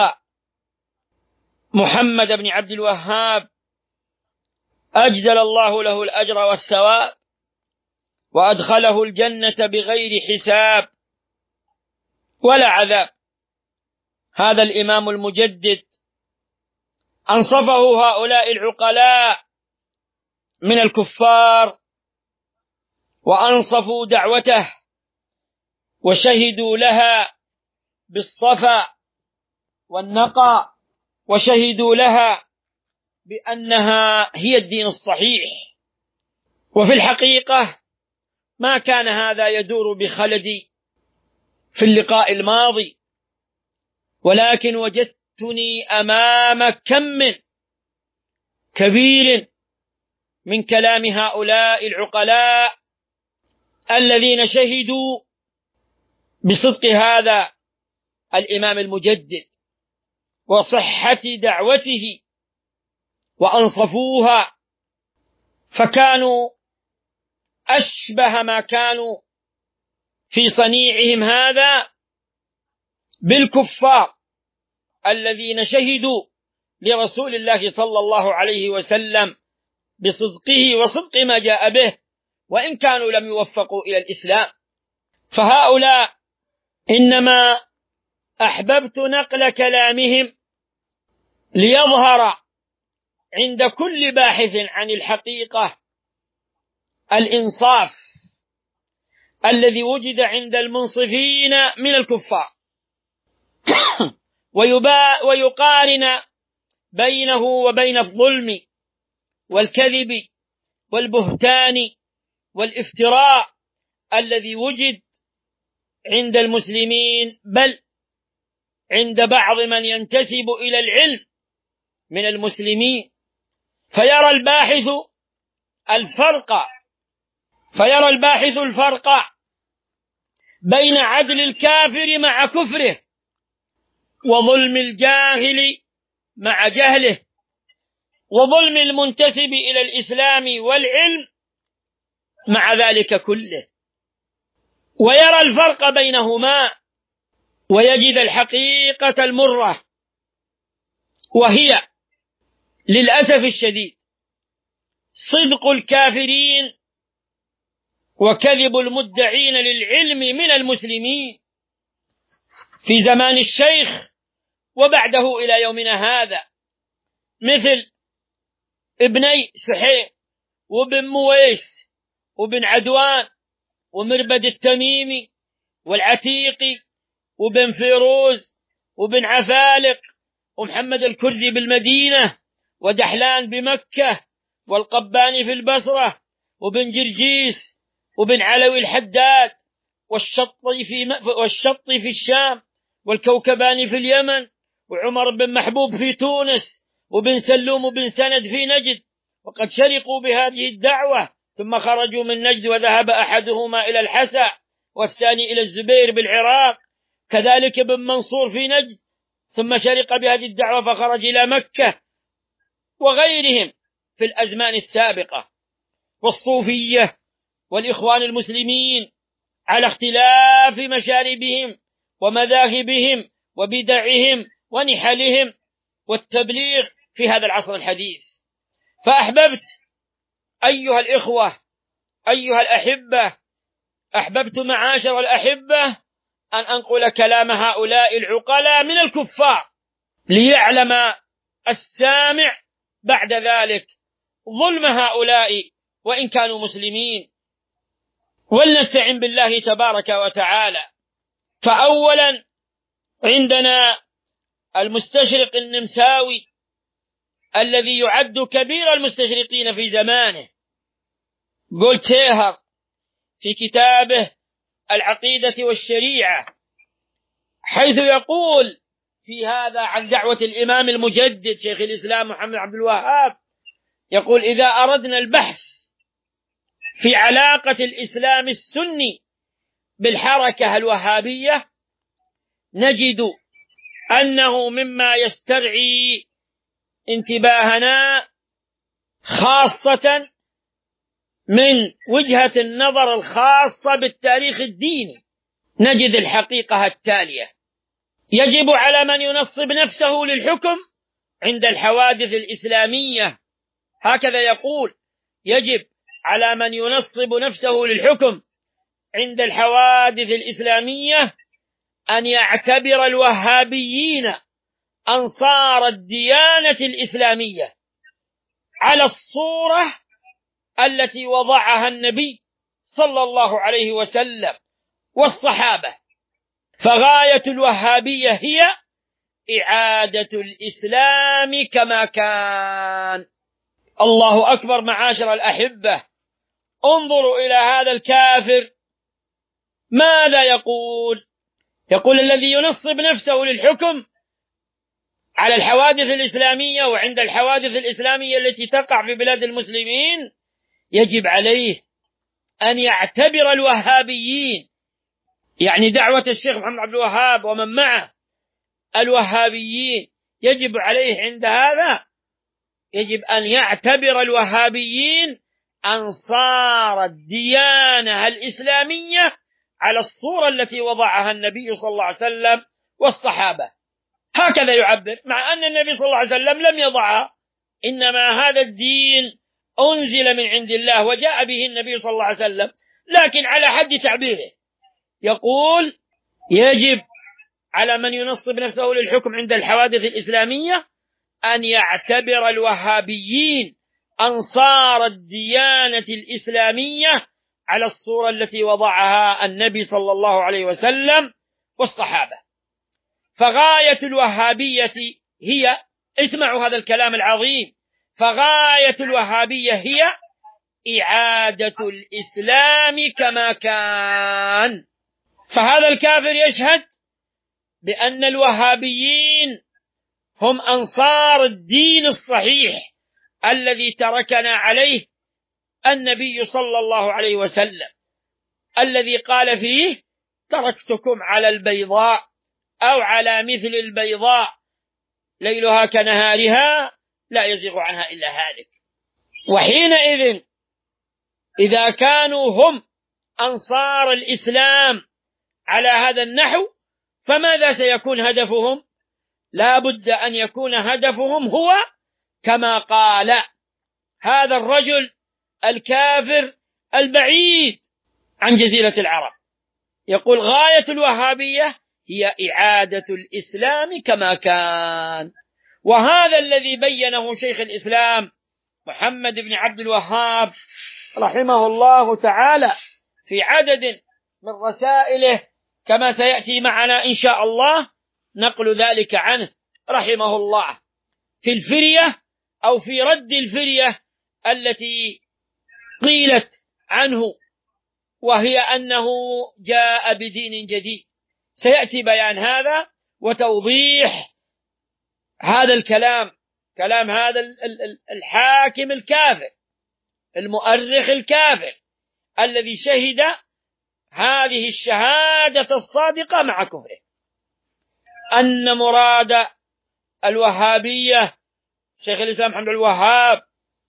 [SPEAKER 2] محمد بن عبد الوهاب أجزل الله له الأجر والثواب وأدخله الجنة بغير حساب ولا عذاب. هذا الإمام المجدد أنصفه هؤلاء العقلاء من الكفار، وأنصفوا دعوته وشهدوا لها بالصفا والنقى، وشهدوا لها بأنها هي الدين الصحيح. وفي الحقيقة ما كان هذا يدور بخلدي في اللقاء الماضي، ولكن وجدتني أمام كم كبير من كلام هؤلاء العقلاء الذين شهدوا بصدق هذا الإمام المجدد وصحة دعوته وأنصفوها، فكانوا أشبه ما كانوا في صنيعهم هذا بالكفار الذين شهدوا لرسول الله صلى الله عليه وسلم بصدقه وصدق ما جاء به، وإن كانوا لم يوفقوا إلى الإسلام. فهؤلاء إنما أحببت نقل كلامهم ليظهر عند كل باحث عن الحقيقة الإنصاف الذي وجد عند المنصفين من الكفار، ويقارن بينه وبين الظلم والكذب والبهتان والافتراء الذي وجد عند المسلمين، بل عند بعض من ينتسب إلى العلم من المسلمين. فيرى الباحث الفرق بين عدل الكافر مع كفره، وظلم الجاهل مع جهله، وظلم المنتسب إلى الإسلام والعلم مع ذلك كله، ويرى الفرق بينهما ويجد الحقيقة المرة، وهي للأسف الشديد صدق الكافرين وكذب المدعين للعلم من المسلمين في زمان الشيخ وبعده إلى يومنا هذا، مثل ابني سحيم وابن مويس وابن عدوان ومربد التميمي والعتيقي وابن فيروز وابن عفالق ومحمد الكردي بالمدينة ودحلان بمكة والقباني في البصرة وابن جرجيس وابن علوي الحداد والشط في الشام والكوكباني في اليمن وعمر بن محبوب في تونس وبن سلوم وبن سند في نجد، وقد شرقوا بهذه الدعوة ثم خرجوا من نجد، وذهب أحدهما إلى الحسا والثاني إلى الزبير بالعراق، كذلك ابن منصور في نجد ثم شرق بهذه الدعوة فخرج إلى مكة، وغيرهم في الأزمان السابقة. والصوفية والإخوان المسلمين على اختلاف مشاربهم ومذاهبهم وبدعهم ونحلهم والتبليغ في هذا العصر الحديث. فأحببت أيها الإخوة أيها الأحبة، أحببت معاشر الأحبة أن أنقل كلام هؤلاء العقلاء من الكفار ليعلم السامع بعد ذلك ظلم هؤلاء وإن كانوا مسلمين. ولنستعن بالله تبارك وتعالى. فأولا عندنا المستشرق النمساوي الذي يعد كبير المستشرقين في زمانه، جولتيهر، في كتابه العقيدة والشريعة، حيث يقول في هذا عن دعوة الإمام المجدد شيخ الإسلام محمد عبد الوهاب يقول: إذا أردنا البحث في علاقة الإسلام السني بالحركة الوهابية نجد أنه مما يسترعي انتباهنا خاصة من وجهة النظر الخاصة بالتاريخ الديني، نجد الحقيقة التالية: يجب على من ينصب نفسه للحكم عند الحوادث الإسلامية، هكذا يقول، يجب على من ينصب نفسه للحكم عند الحوادث الإسلامية أن يعتبر الوهابيين أنصار الديانة الإسلامية على الصورة التي وضعها النبي صلى الله عليه وسلم والصحابة، فغاية الوهابية هي إعادة الإسلام كما كان. الله أكبر. معاشر الأحبة، انظروا إلى هذا الكافر ماذا يقول. يقول: الذي ينصب نفسه للحكم على الحوادث الإسلامية وعند الحوادث الإسلامية التي تقع في بلاد المسلمين يجب عليه أن يعتبر الوهابيين، يعني دعوة الشيخ محمد عبد الوهاب ومن معه الوهابيين، يجب عليه عند هذا يجب أن يعتبر الوهابيين أنصار الديانة الإسلامية على الصورة التي وضعها النبي صلى الله عليه وسلم والصحابة. هكذا يعبر، مع أن النبي صلى الله عليه وسلم لم يضعها، إنما هذا الدين أنزل من عند الله وجاء به النبي صلى الله عليه وسلم، لكن على حد تعبيره يقول: يجب على من ينصب نفسه للحكم عند الحوادث الإسلامية أن يعتبر الوهابيين أنصار الديانة الإسلامية على الصورة التي وضعها النبي صلى الله عليه وسلم والصحابة. فغاية الوهابية هي، اسمعوا هذا الكلام العظيم، فغاية الوهابية هي إعادة الإسلام كما كان. فهذا الكافر يشهد بأن الوهابيين هم أنصار الدين الصحيح الذي تركنا عليه النبي صلى الله عليه وسلم، الذي قال فيه: تركتكم على البيضاء أو على مثل البيضاء ليلها كنهارها لا يزيغ عنها إلا هالك. وحينئذ إذا كانوا هم أنصار الإسلام على هذا النحو، فماذا سيكون هدفهم؟ لا بد أن يكون هدفهم هو كما قال هذا الرجل الكافر البعيد عن جزيرة العرب، يقول: غاية الوهابية هي إعادة الإسلام كما كان. وهذا الذي بينه شيخ الإسلام محمد بن عبد الوهاب رحمه الله تعالى في عدد من رسائله، كما سيأتي معنا إن شاء الله نقل ذلك عنه رحمه الله، في الفرية أو في رد الفرية التي قيلت عنه، وهي أنه جاء بدين جديد. سيأتي بيان هذا وتوضيح هذا الكلام، كلام هذا الحاكم الكافر المؤرخ الكافر الذي شهد هذه الشهادة الصادقة مع كفره، أن مراد الوهابية شيخ الإسلام محمد الوهاب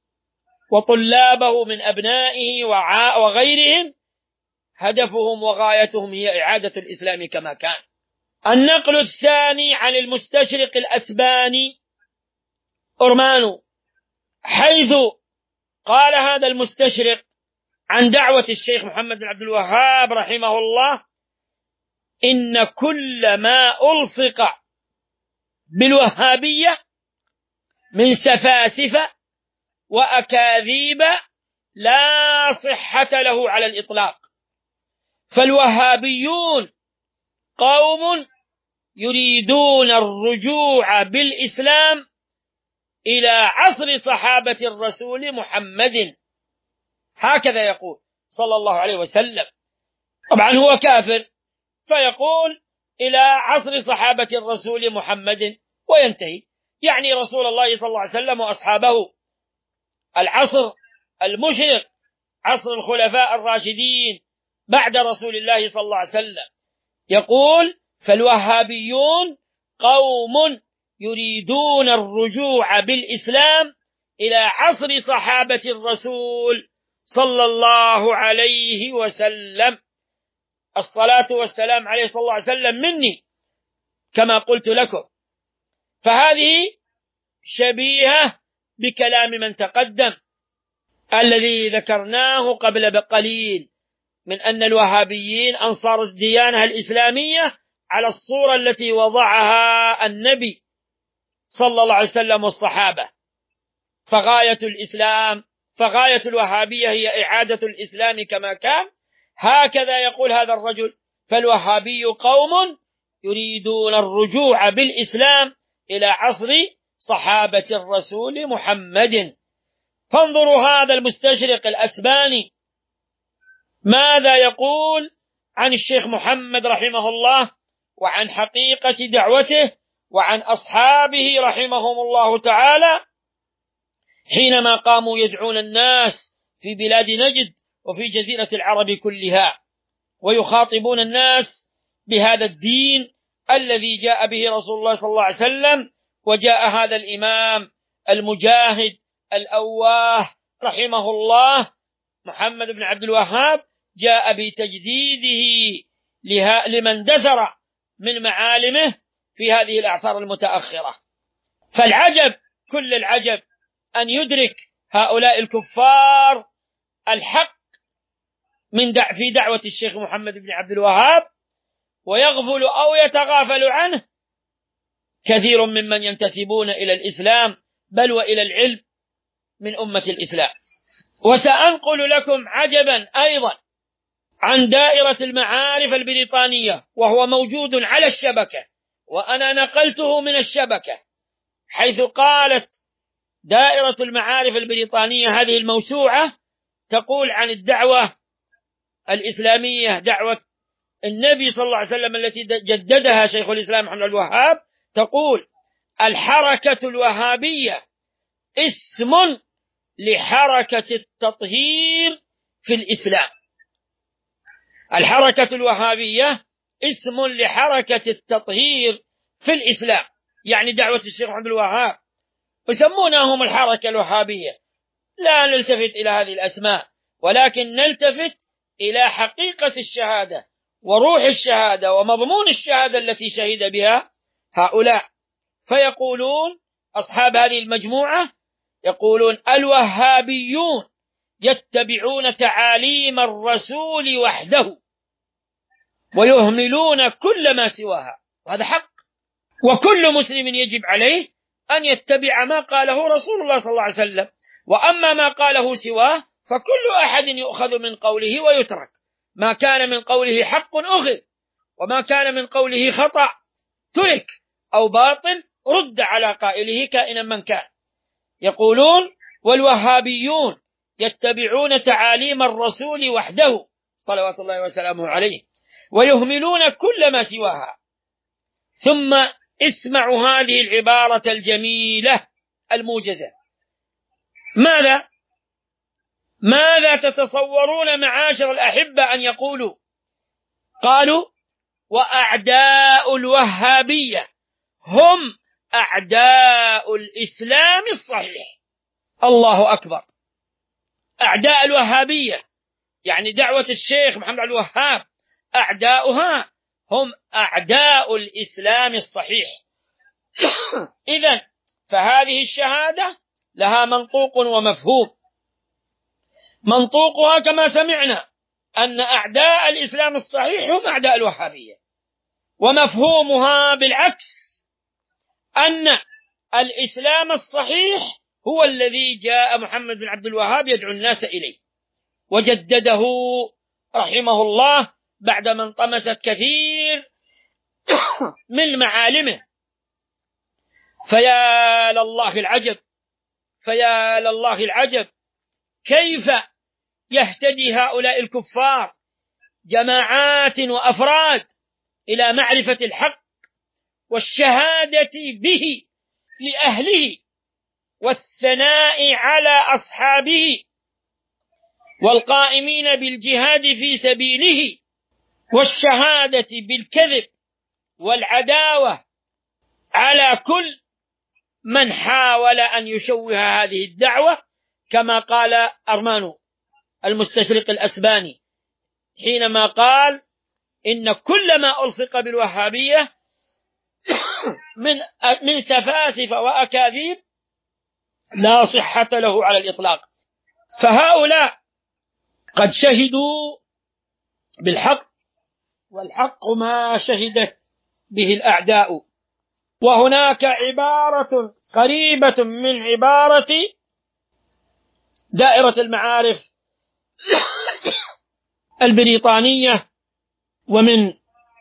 [SPEAKER 2] وطلابه من أبنائه وغيرهم هدفهم وغايتهم هي إعادة الإسلام كما كان. النقل الثاني عن المستشرق الأسباني أرمانو، حيث قال هذا المستشرق عن دعوة الشيخ محمد بن عبد الوهاب رحمه الله: إن كل ما ألصق بالوهابية من سفاسف وأكاذيب لا صحة له على الإطلاق، فالوهابيون قوم يريدون الرجوع بالإسلام إلى عصر صحابة الرسول محمد، هكذا يقول صلى الله عليه وسلم. طبعا هو كافر، فيقول إلى عصر صحابة الرسول محمد وينتهي، يعني رسول الله صلى الله عليه وسلم وأصحابه العصر المشرق، عصر الخلفاء الراشدين بعد رسول الله صلى الله عليه وسلم. يقول: فالوهابيون قوم يريدون الرجوع بالإسلام إلى عصر صحابة الرسول صلى الله عليه وسلم، الصلاة والسلام عليه صلى الله عليه وسلم مني كما قلت لكم. فهذه شبيهة بكلام من تقدم الذي ذكرناه قبل بقليل من أن الوهابيين أنصار الديانة الإسلامية على الصورة التي وضعها النبي صلى الله عليه وسلم والصحابة. فغاية الوهابية هي إعادة الإسلام كما كان. هكذا يقول هذا الرجل: فالوهابي قوم يريدون الرجوع بالإسلام إلى عصر صحابة الرسول محمد. فانظروا هذا المستشرق الأسباني ماذا يقول عن الشيخ محمد رحمه الله، وعن حقيقة دعوته، وعن أصحابه رحمهم الله تعالى، حينما قاموا يدعون الناس في بلاد نجد وفي جزيرة العرب كلها، ويخاطبون الناس بهذا الدين الذي جاء به رسول الله صلى الله عليه وسلم. وجاء هذا الإمام المجاهد الأواه رحمه الله محمد بن عبد الوهاب، جاء بتجديده لمن دثر من معالمه في هذه الأعصار المتأخرة. فالعجب كل العجب أن يدرك هؤلاء الكفار الحق في دعوة الشيخ محمد بن عبد الوهاب، ويغفل أو يتغافل عنه كثير ممن ينتسبون إلى الإسلام بل وإلى العلم من أمة الإسلام. وسأنقل لكم عجبا أيضا عن دائرة المعارف البريطانية، وهو موجود على الشبكة، وأنا نقلته من الشبكة، حيث قالت دائرة المعارف البريطانية هذه الموسوعة تقول عن الدعوة الإسلامية، دعوة النبي صلى الله عليه وسلم التي جددها شيخ الإسلام محمد بن عبد الوهاب، تقول: الحركة الوهابية اسم لحركة التطهير في الإسلام. الحركة الوهابية اسم لحركة التطهير في الإسلام، يعني دعوة الشيخ محمد بن الوهاب يسمونهم الحركة الوهابية. لا نلتفت إلى هذه الأسماء، ولكن نلتفت إلى حقيقة الشهادة وروح الشهادة ومضمون الشهادة التي شهد بها هؤلاء. فيقولون أصحاب هذه المجموعة، يقولون: الوهابيون يتبعون تعاليم الرسول وحده ويهملون كل ما سواها. وهذا حق، وكل مسلم يجب عليه أن يتبع ما قاله رسول الله صلى الله عليه وسلم، وأما ما قاله سواه فكل أحد يؤخذ من قوله ويترك. ما كان من قوله حق أخذ، وما كان من قوله خطأ ترك أو باطل رد على قائله كائنا من كان. يقولون: والوهابيون يتبعون تعاليم الرسول وحده صلوات الله وسلامه عليه ويهملون كل ما سواها. ثم اسمعوا هذه العبارة الجميلة الموجزة. ماذا تتصورون معاشر الأحبة أن يقولوا؟ قالوا: وأعداء الوهابية هم أعداء الإسلام الصحيح. الله أكبر! أعداء الوهابية يعني دعوة الشيخ محمد عبد الوهاب، أعداؤها هم أعداء الإسلام الصحيح. إذن فهذه الشهادة لها منطوق ومفهوم. منطوقها كما سمعنا أن أعداء الإسلام الصحيح هم أعداء الوهابية، ومفهومها بالعكس أن الإسلام الصحيح هو الذي جاء محمد بن عبد الوهاب يدعو الناس إليه، وجدده رحمه الله بعدما انطمست كثير من معالمه. فيا لله العجب، فيا لله العجب كيف يهتدي هؤلاء الكفار جماعات وأفراد إلى معرفة الحق والشهادة به لأهله والثناء على أصحابه والقائمين بالجهاد في سبيله والشهادة بالكذب والعداوة على كل من حاول أن يشوه هذه الدعوة، كما قال أرمانو المستشرق الأسباني حينما قال إن كل ما ألصق بالوهابية من سفاسف وأكاذيب لا صحة له على الإطلاق. فهؤلاء قد شهدوا بالحق، والحق ما شهدت به الأعداء. وهناك عبارة قريبة من عبارة دائرة المعارف البريطانية، ومن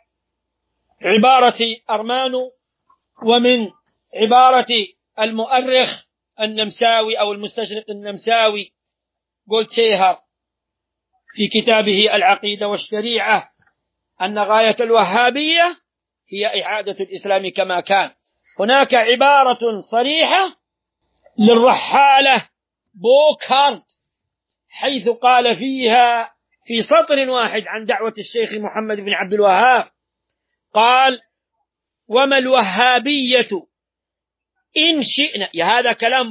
[SPEAKER 2] عبارة أرمانو، ومن عبارة المؤرخ النمساوي أو المستشرق النمساوي جولتشيهر في كتابه العقيدة والشريعة، أن غاية الوهابية هي إعادة الإسلام كما كان. هناك عبارة صريحة للرحالة بوكهارت حيث قال فيها في سطر واحد عن دعوة الشيخ محمد بن عبد الوهاب، قال: وما الوهابية إن شئنا، هذا كلام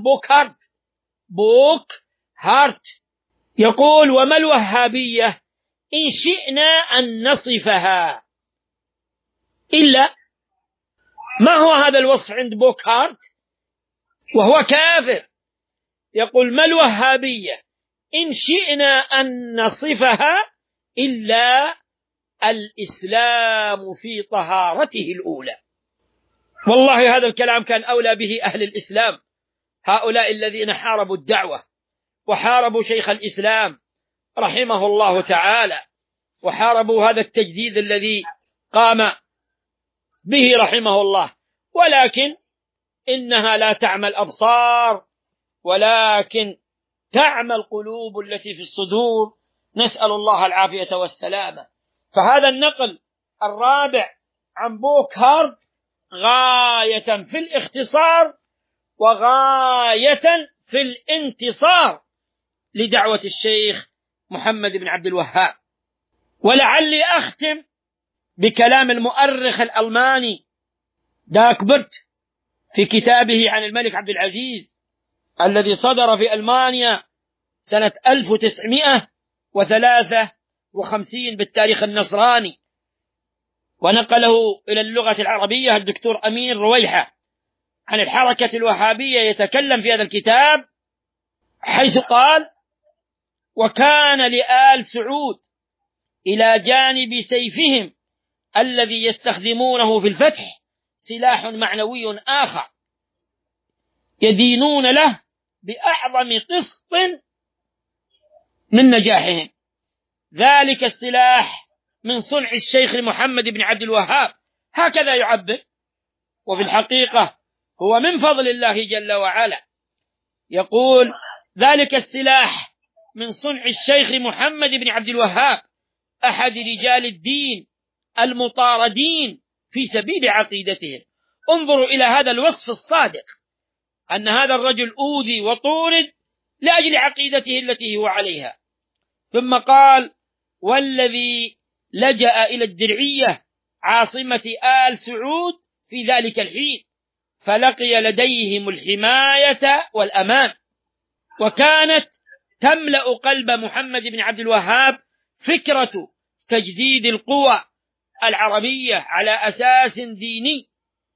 [SPEAKER 2] بوكهارت يقول: وما الوهابية إن شئنا أن نصفها إلا. ما هو هذا الوصف عند بوكهارت وهو كافر؟ يقول: ما الوهابية إن شئنا أن نصفها إلا الإسلام في طهارته الأولى. والله هذا الكلام كان أولى به أهل الإسلام، هؤلاء الذين حاربوا الدعوة وحاربوا شيخ الإسلام رحمه الله تعالى، وحاربوا هذا التجديد الذي قام به رحمه الله. ولكن إنها لا تعمى الأبصار ولكن تعمى القلوب التي في الصدور، نسأل الله العافية والسلامة. فهذا النقل الرابع عن بوكهارت غاية في الاختصار وغاية في الانتصار لدعوة الشيخ محمد بن عبد الوهاب. ولعلي أختم بكلام المؤرخ الألماني داكبرت في كتابه عن الملك عبد العزيز الذي صدر في ألمانيا سنة 1953 بالتاريخ النصراني، ونقله إلى اللغة العربية الدكتور أمين رويحة عن الحركة الوهابية، يتكلم في هذا الكتاب حيث قال: وكان لآل سعود إلى جانب سيفهم الذي يستخدمونه في الفتح سلاح معنوي آخر يدينون له بأعظم قسط من نجاحهم. ذلك السلاح من صنع الشيخ محمد بن عبد الوهاب، هكذا يعبر، وفي الحقيقة هو من فضل الله جل وعلا. يقول: ذلك السلاح من صنع الشيخ محمد بن عبد الوهاب أحد رجال الدين المطاردين في سبيل عقيدتهم. انظروا إلى هذا الوصف الصادق، أن هذا الرجل أوذي وطورد لأجل عقيدته التي هو عليها. ثم قال: والذي لجأ إلى الدرعية عاصمة آل سعود في ذلك الحين فلقي لديهم الحماية والأمان. وكانت تملأ قلب محمد بن عبد الوهاب فكرة تجديد القوى العربية على أساس ديني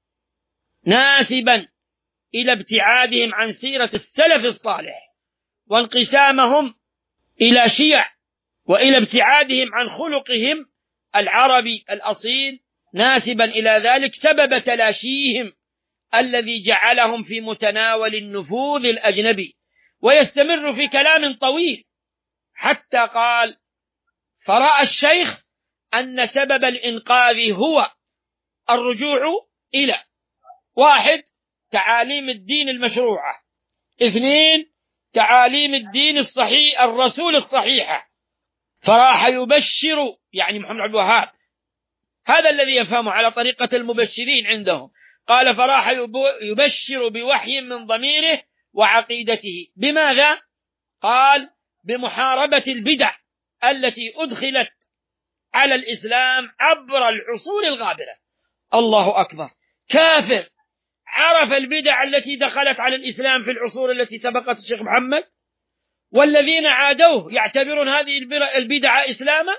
[SPEAKER 2] ناسبا إلى ابتعادهم عن سيرة السلف الصالح وانقسامهم إلى شيع، وإلى ابتعادهم عن خلقهم العربي الأصيل، ناسبا إلى ذلك سبب تلاشيهم الذي جعلهم في متناول النفوذ الأجنبي. ويستمر في كلام طويل حتى قال: فرأى الشيخ أن سبب الإنقاذ هو الرجوع إلى 1. تعاليم الدين المشروعة، 2. تعاليم الدين الصحيح الرسول الصحيحة. فراح يبشر، يعني محمد عبد الوهاب هذا الذي يفهم على طريقة المبشرين عندهم، قال: فراح يبشر بوحي من ضميره وعقيدته. بماذا؟ قال: بمحاربة البدع التي أدخلت على الإسلام عبر العصور الغابرة. الله أكبر! كافر عرف البدع التي دخلت على الإسلام في العصور التي سبقت الشيخ محمد، والذين عادوه يعتبرون هذه البدع إسلاما.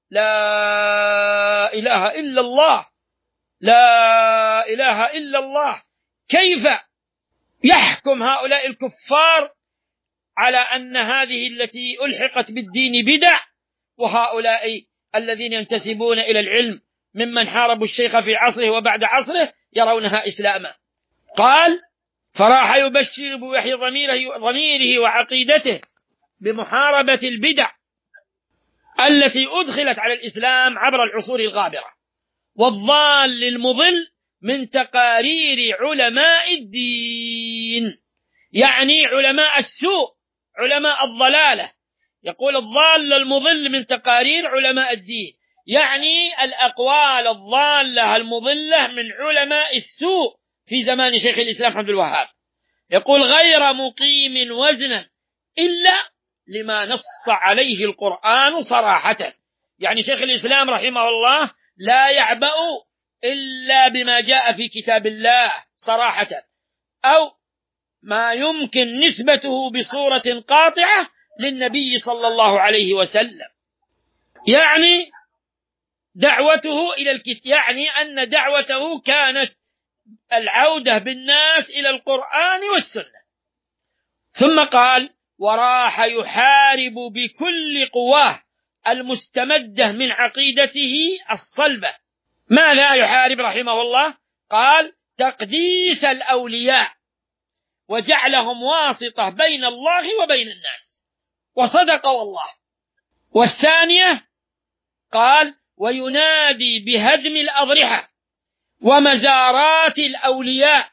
[SPEAKER 2] لا إله إلا الله، لا إله إلا الله. كيف يحكم هؤلاء الكفار على أن هذه التي ألحقت بالدين بدع، وهؤلاء الذين ينتسبون إلى العلم ممن حاربوا الشيخ في عصره وبعد عصره يرونها إسلاما؟ قال: فراح يبشر بوحي ضميره وعقيدته بمحاربة البدع التي أدخلت على الإسلام عبر العصور الغابرة، والضال المضل من تقارير علماء الدين، يعني علماء السوء، علماء الضلالة. يقول: الضال المضل من تقارير علماء الدين، يعني الأقوال الضالة المضلة من علماء السوء في زمان شيخ الإسلام عبد الوهاب. يقول: غير مقيم وزنا إلا لما نص عليه القرآن صراحة. يعني شيخ الإسلام رحمه الله لا يعبأ إلا بما جاء في كتاب الله صراحة، أو ما يمكن نسبته بصورة قاطعة للنبي صلى الله عليه وسلم. يعني دعوته إلى الكتاب، يعني أن دعوته كانت العودة بالناس إلى القرآن والسنة. ثم قال: وراح يحارب بكل قواه المستمدة من عقيدته الصلبة. ماذا يحارب رحمه الله؟ قال: تقديس الأولياء وجعلهم واسطة بين الله وبين الناس، وصدق والله. والثانية قال: وينادي بهدم الأضرحة ومزارات الأولياء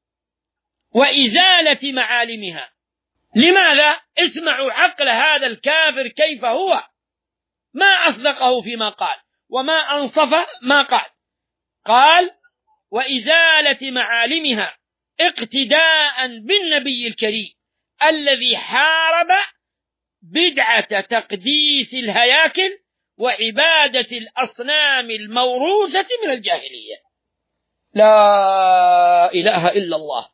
[SPEAKER 2] وإزالة معالمها. لماذا؟ اسمعوا عقل هذا الكافر كيف هو، ما أصدقه فيما قال وما أنصف ما قال. قال: وإزالة معالمها اقتداء بالنبي الكريم الذي حارب بدعة تقديس الهياكل وعبادة الأصنام الموروثة من الجاهلية. لا إله إلا الله،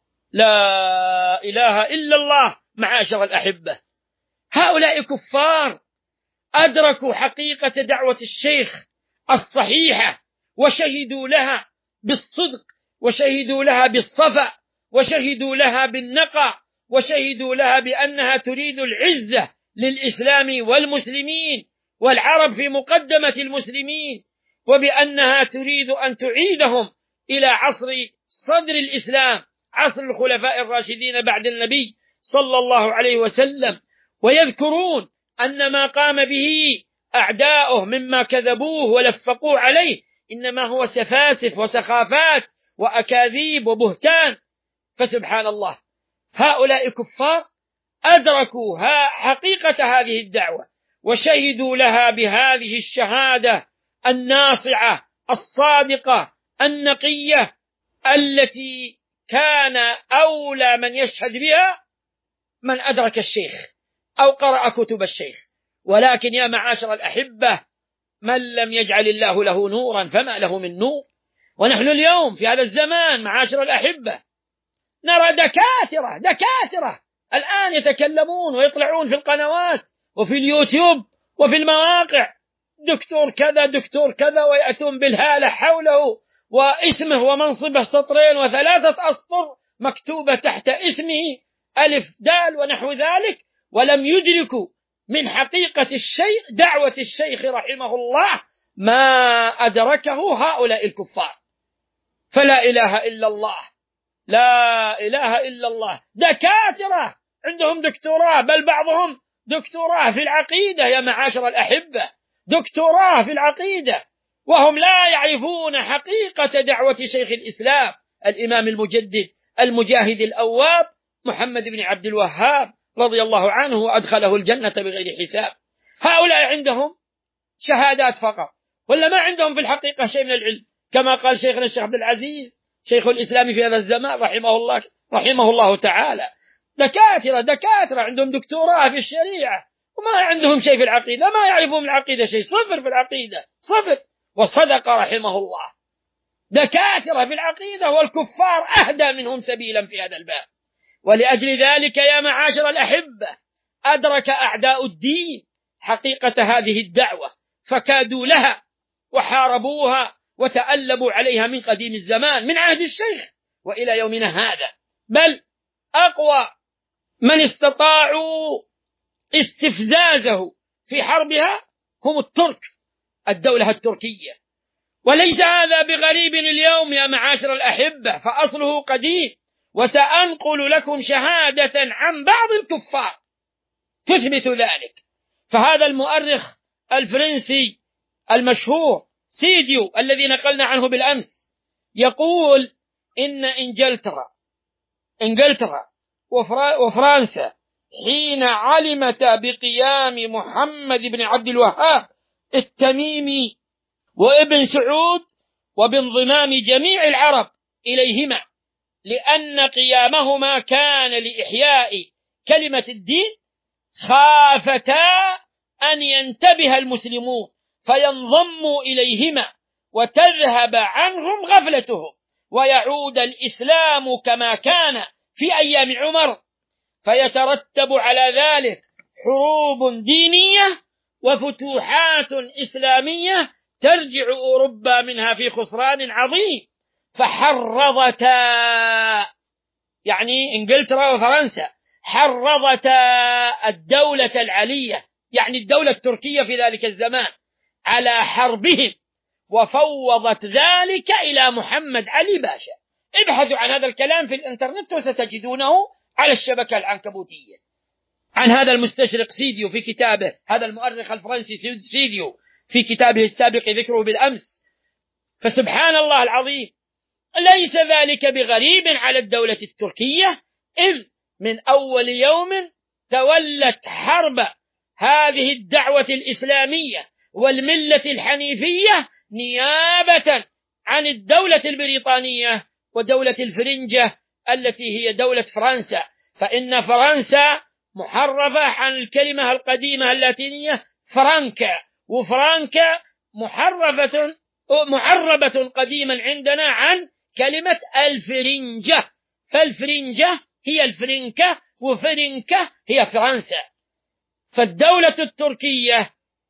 [SPEAKER 2] لا إله إلا الله. معاشر الأحبة، هؤلاء كفار أدركوا حقيقة دعوة الشيخ الصحيحة، وشهدوا لها بالصدق، وشهدوا لها بالصفا، وشهدوا لها بالنقى، وشهدوا لها بأنها تريد العزة للإسلام والمسلمين والعرب في مقدمة المسلمين، وبأنها تريد أن تعيدهم إلى عصر صدر الإسلام، عصر الخلفاء الراشدين بعد النبي صلى الله عليه وسلم. ويذكرون أن ما قام به أعداؤه مما كذبوه ولفقوه عليه إنما هو سفاسف وسخافات وأكاذيب وبهتان. فسبحان الله، هؤلاء كفار أدركوا حقيقة هذه الدعوة، وشهدوا لها بهذه الشهادة الناصعة الصادقة النقية التي كان أولى من يشهد بها من أدرك الشيخ أو قرأ كتب الشيخ. ولكن يا معاشر الأحبة، من لم يجعل الله له نورا فما له من نور. ونحن اليوم في هذا الزمان معاشر الأحبة نرى دكاترة الآن يتكلمون ويطلعون في القنوات وفي اليوتيوب وفي المواقع، دكتور كذا دكتور كذا، ويأتون بالهالة حوله واسمه ومنصبه سطرين وثلاثة أسطر مكتوبة تحت اسمه ألف دال ونحو ذلك، ولم يدركوا من حقيقة الشيء دعوة الشيخ رحمه الله ما أدركه هؤلاء الكفار. فلا إله إلا الله، لا إله إلا الله. دكاترة عندهم دكتوراه، بل بعضهم دكتوراه في العقيدة يا معاشر الأحبة، دكتوراه في العقيدة، وهم لا يعرفون حقيقة دعوة شيخ الإسلام الإمام المجدد المجاهد الأواب محمد بن عبد الوهاب رضي الله عنه، وأدخله الجنة بغير حساب. هؤلاء عندهم شهادات فقط، ولا ما عندهم في الحقيقة شيء من العلم، كما قال شيخنا الشيخ عبد العزيز شيخ الإسلام في هذا الزمان رحمه الله تعالى: دكاترة عندهم دكتوراه في الشريعة وما عندهم شيء في العقيدة، ما يعرفون العقيدة شيء، صفر في العقيدة، صفر. وصدق رحمه الله، دكاترة في العقيدة والكفار أهدى منهم سبيلا في هذا الباب. ولأجل ذلك يا معاشر الأحبة، أدرك أعداء الدين حقيقة هذه الدعوة فكادوا لها وحاربوها وتألبوا عليها من قديم الزمان، من عهد الشيخ وإلى يومنا هذا. بل أقوى من استطاعوا استفزازه في حربها هم الترك، الدولة التركية. وليس هذا بغريب اليوم يا معاشر الأحبة، فأصله قديم. وسأنقل لكم شهادة عن بعض الكفار تثبت ذلك. فهذا المؤرخ الفرنسي المشهور سيديو الذي نقلنا عنه بالأمس يقول إن إنجلترا وفرنسا حين علمتا بقيام محمد بن عبد الوهاب التميمي وابن سعود وبانضمام جميع العرب إليهما، لأن قيامهما كان لإحياء كلمة الدين، خافتا أن ينتبه المسلمون فينضموا إليهما وتذهب عنهم غفلتهم ويعود الإسلام كما كان في أيام عمر، فيترتب على ذلك حروب دينية وفتوحات إسلامية ترجع أوروبا منها في خسران عظيم. فحرضتا، يعني إنجلترا وفرنسا، حرضتا الدولة العلية يعني الدولة التركية في ذلك الزمان على حربهم، وفوضت ذلك إلى محمد علي باشا. ابحثوا عن هذا الكلام في الإنترنت وستجدونه على الشبكة العنكبوتية، عن هذا المستشرق سيديو في كتابه، هذا المؤرخ الفرنسي سيديو في كتابه السابق ذكره بالأمس. فسبحان الله العظيم، ليس ذلك بغريب على الدولة التركية، إذ من أول يوم تولت حرب هذه الدعوة الإسلامية والملة الحنيفية نيابة عن الدولة البريطانية ودولة الفرنجة التي هي دولة فرنسا. فإن فرنسا محرفة عن الكلمة القديمة اللاتينية فرانكا، وفرانكا معربة قديما عندنا عن كلمة الفرنجة، فالفرنجة هي الفرنكة وفرنكة هي فرنسا. فالدولة التركية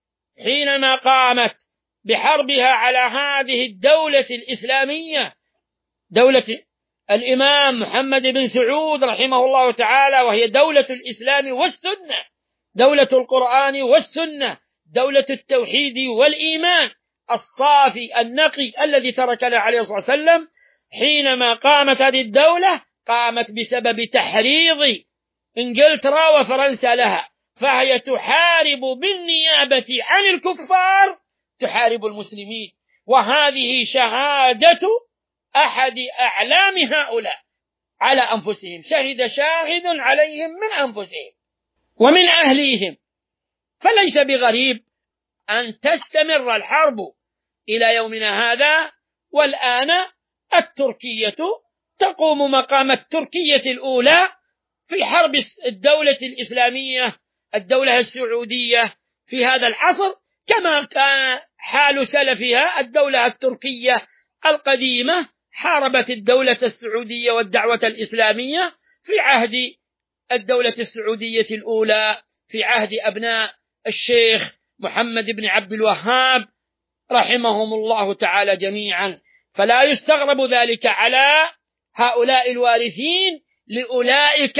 [SPEAKER 2] حينما قامت بحربها على هذه الدولة الإسلامية، دولة الإمام محمد بن سعود رحمه الله تعالى، وهي دولة الإسلام والسنة، دولة القرآن والسنة، دولة التوحيد والإيمان الصافي النقي الذي تركنا عليه الصلاة والسلام. حينما قامت هذه الدولة قامت بسبب تحريض إنجلترا وفرنسا لها، فهي تحارب بالنيابة عن الكفار، تحارب المسلمين. وهذه شهادة أحد أعلام هؤلاء على أنفسهم، شهد شاهد عليهم من أنفسهم ومن أهليهم. فليس بغريب أن تستمر الحرب إلى يومنا هذا. والآن التركية تقوم مقام التركية الأولى في حرب الدولة الإسلامية، الدولة السعودية في هذا العصر، كما كان حال سلفها. الدولة التركية القديمة حاربت الدولة السعودية والدعوة الإسلامية في عهد الدولة السعودية الأولى، في عهد أبناء الشيخ محمد بن عبد الوهاب رحمهم الله تعالى جميعا. فلا يستغرب ذلك على هؤلاء الوارثين لأولئك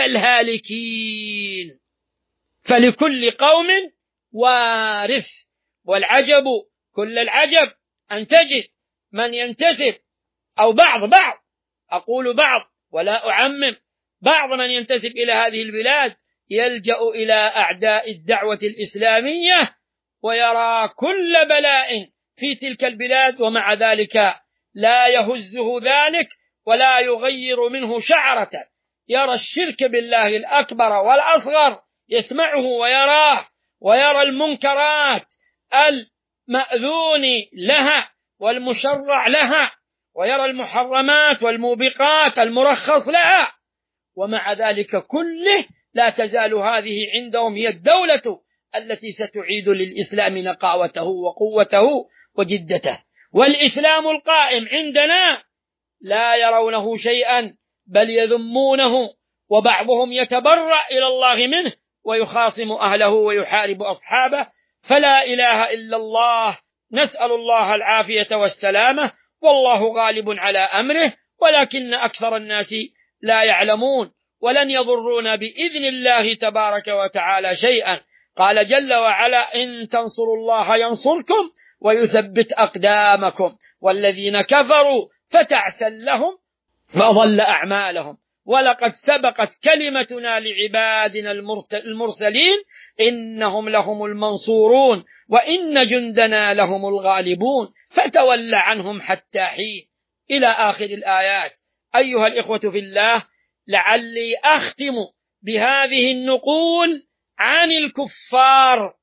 [SPEAKER 2] الهالكين، فلكل قوم وارث. والعجب كل العجب أن تجد من ينتسب أو بعض أقول بعض ولا أعمم، بعض من ينتسب إلى هذه البلاد يلجأ إلى أعداء الدعوة الإسلامية ويرى كل بلاء في تلك البلاد، ومع ذلك لا يهزه ذلك ولا يغير منه شعرة. يرى الشرك بالله الأكبر والأصغر، يسمعه ويراه، ويرى المنكرات المأذون لها والمشرع لها، ويرى المحرمات والموبقات المرخص لها، ومع ذلك كله لا تزال هذه عندهم هي الدولة التي ستعيد للإسلام نقاوته وقوته وجدته. والإسلام القائم عندنا لا يرونه شيئا بل يذمونه، وبعضهم يتبرأ إلى الله منه ويخاصم أهله ويحارب أصحابه، فلا إله إلا الله. نسأل الله العافية والسلامة، والله غالب على أمره، ولكن أكثر الناس لا يعلمون، ولن يضرونا بإذن الله تبارك وتعالى شيئا. قال جل وعلا: إن تنصروا الله ينصركم ويثبت أقدامكم، والذين كفروا فتعسا لهم فأضل أعمالهم، ولقد سبقت كلمتنا لعبادنا المرسلين إنهم لهم المنصورون وإن جندنا لهم الغالبون فتول عنهم حتى حين، إلى آخر الآيات. أيها الإخوة في الله، لعلي أختم بهذه النقول عن الكفار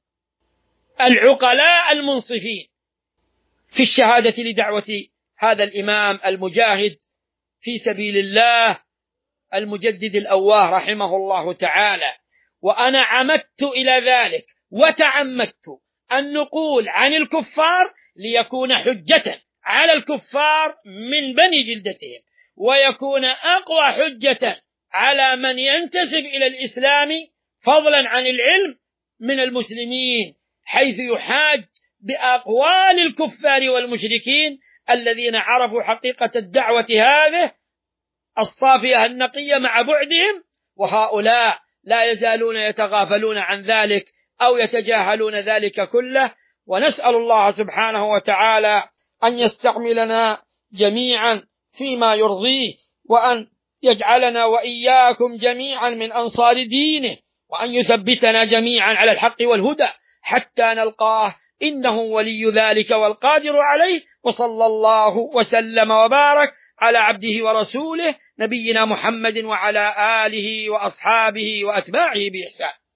[SPEAKER 2] العقلاء المنصفين في الشهادة لدعوة هذا الإمام المجاهد في سبيل الله المجدد الأواه رحمه الله تعالى. وأنا عمدت إلى ذلك وتعمدت أن نقول عن الكفار ليكون حجة على الكفار من بني جلدتهم، ويكون أقوى حجة على من ينتسب إلى الإسلام فضلا عن العلم من المسلمين، حيث يحاج بأقوال الكفار والمشركين الذين عرفوا حقيقة الدعوة هذه الصافية النقية مع بعدهم، وهؤلاء لا يزالون يتغافلون عن ذلك أو يتجاهلون ذلك كله. ونسأل الله سبحانه وتعالى أن يستعملنا جميعا فيما يرضيه، وأن يجعلنا وإياكم جميعا من أنصار دينه، وأن يثبتنا جميعا على الحق والهدى حتى نلقاه، إنه ولي ذلك والقادر عليه. وصلى الله وسلم وبارك على عبده ورسوله نبينا محمد وعلى آله وأصحابه وأتباعه بإحسان.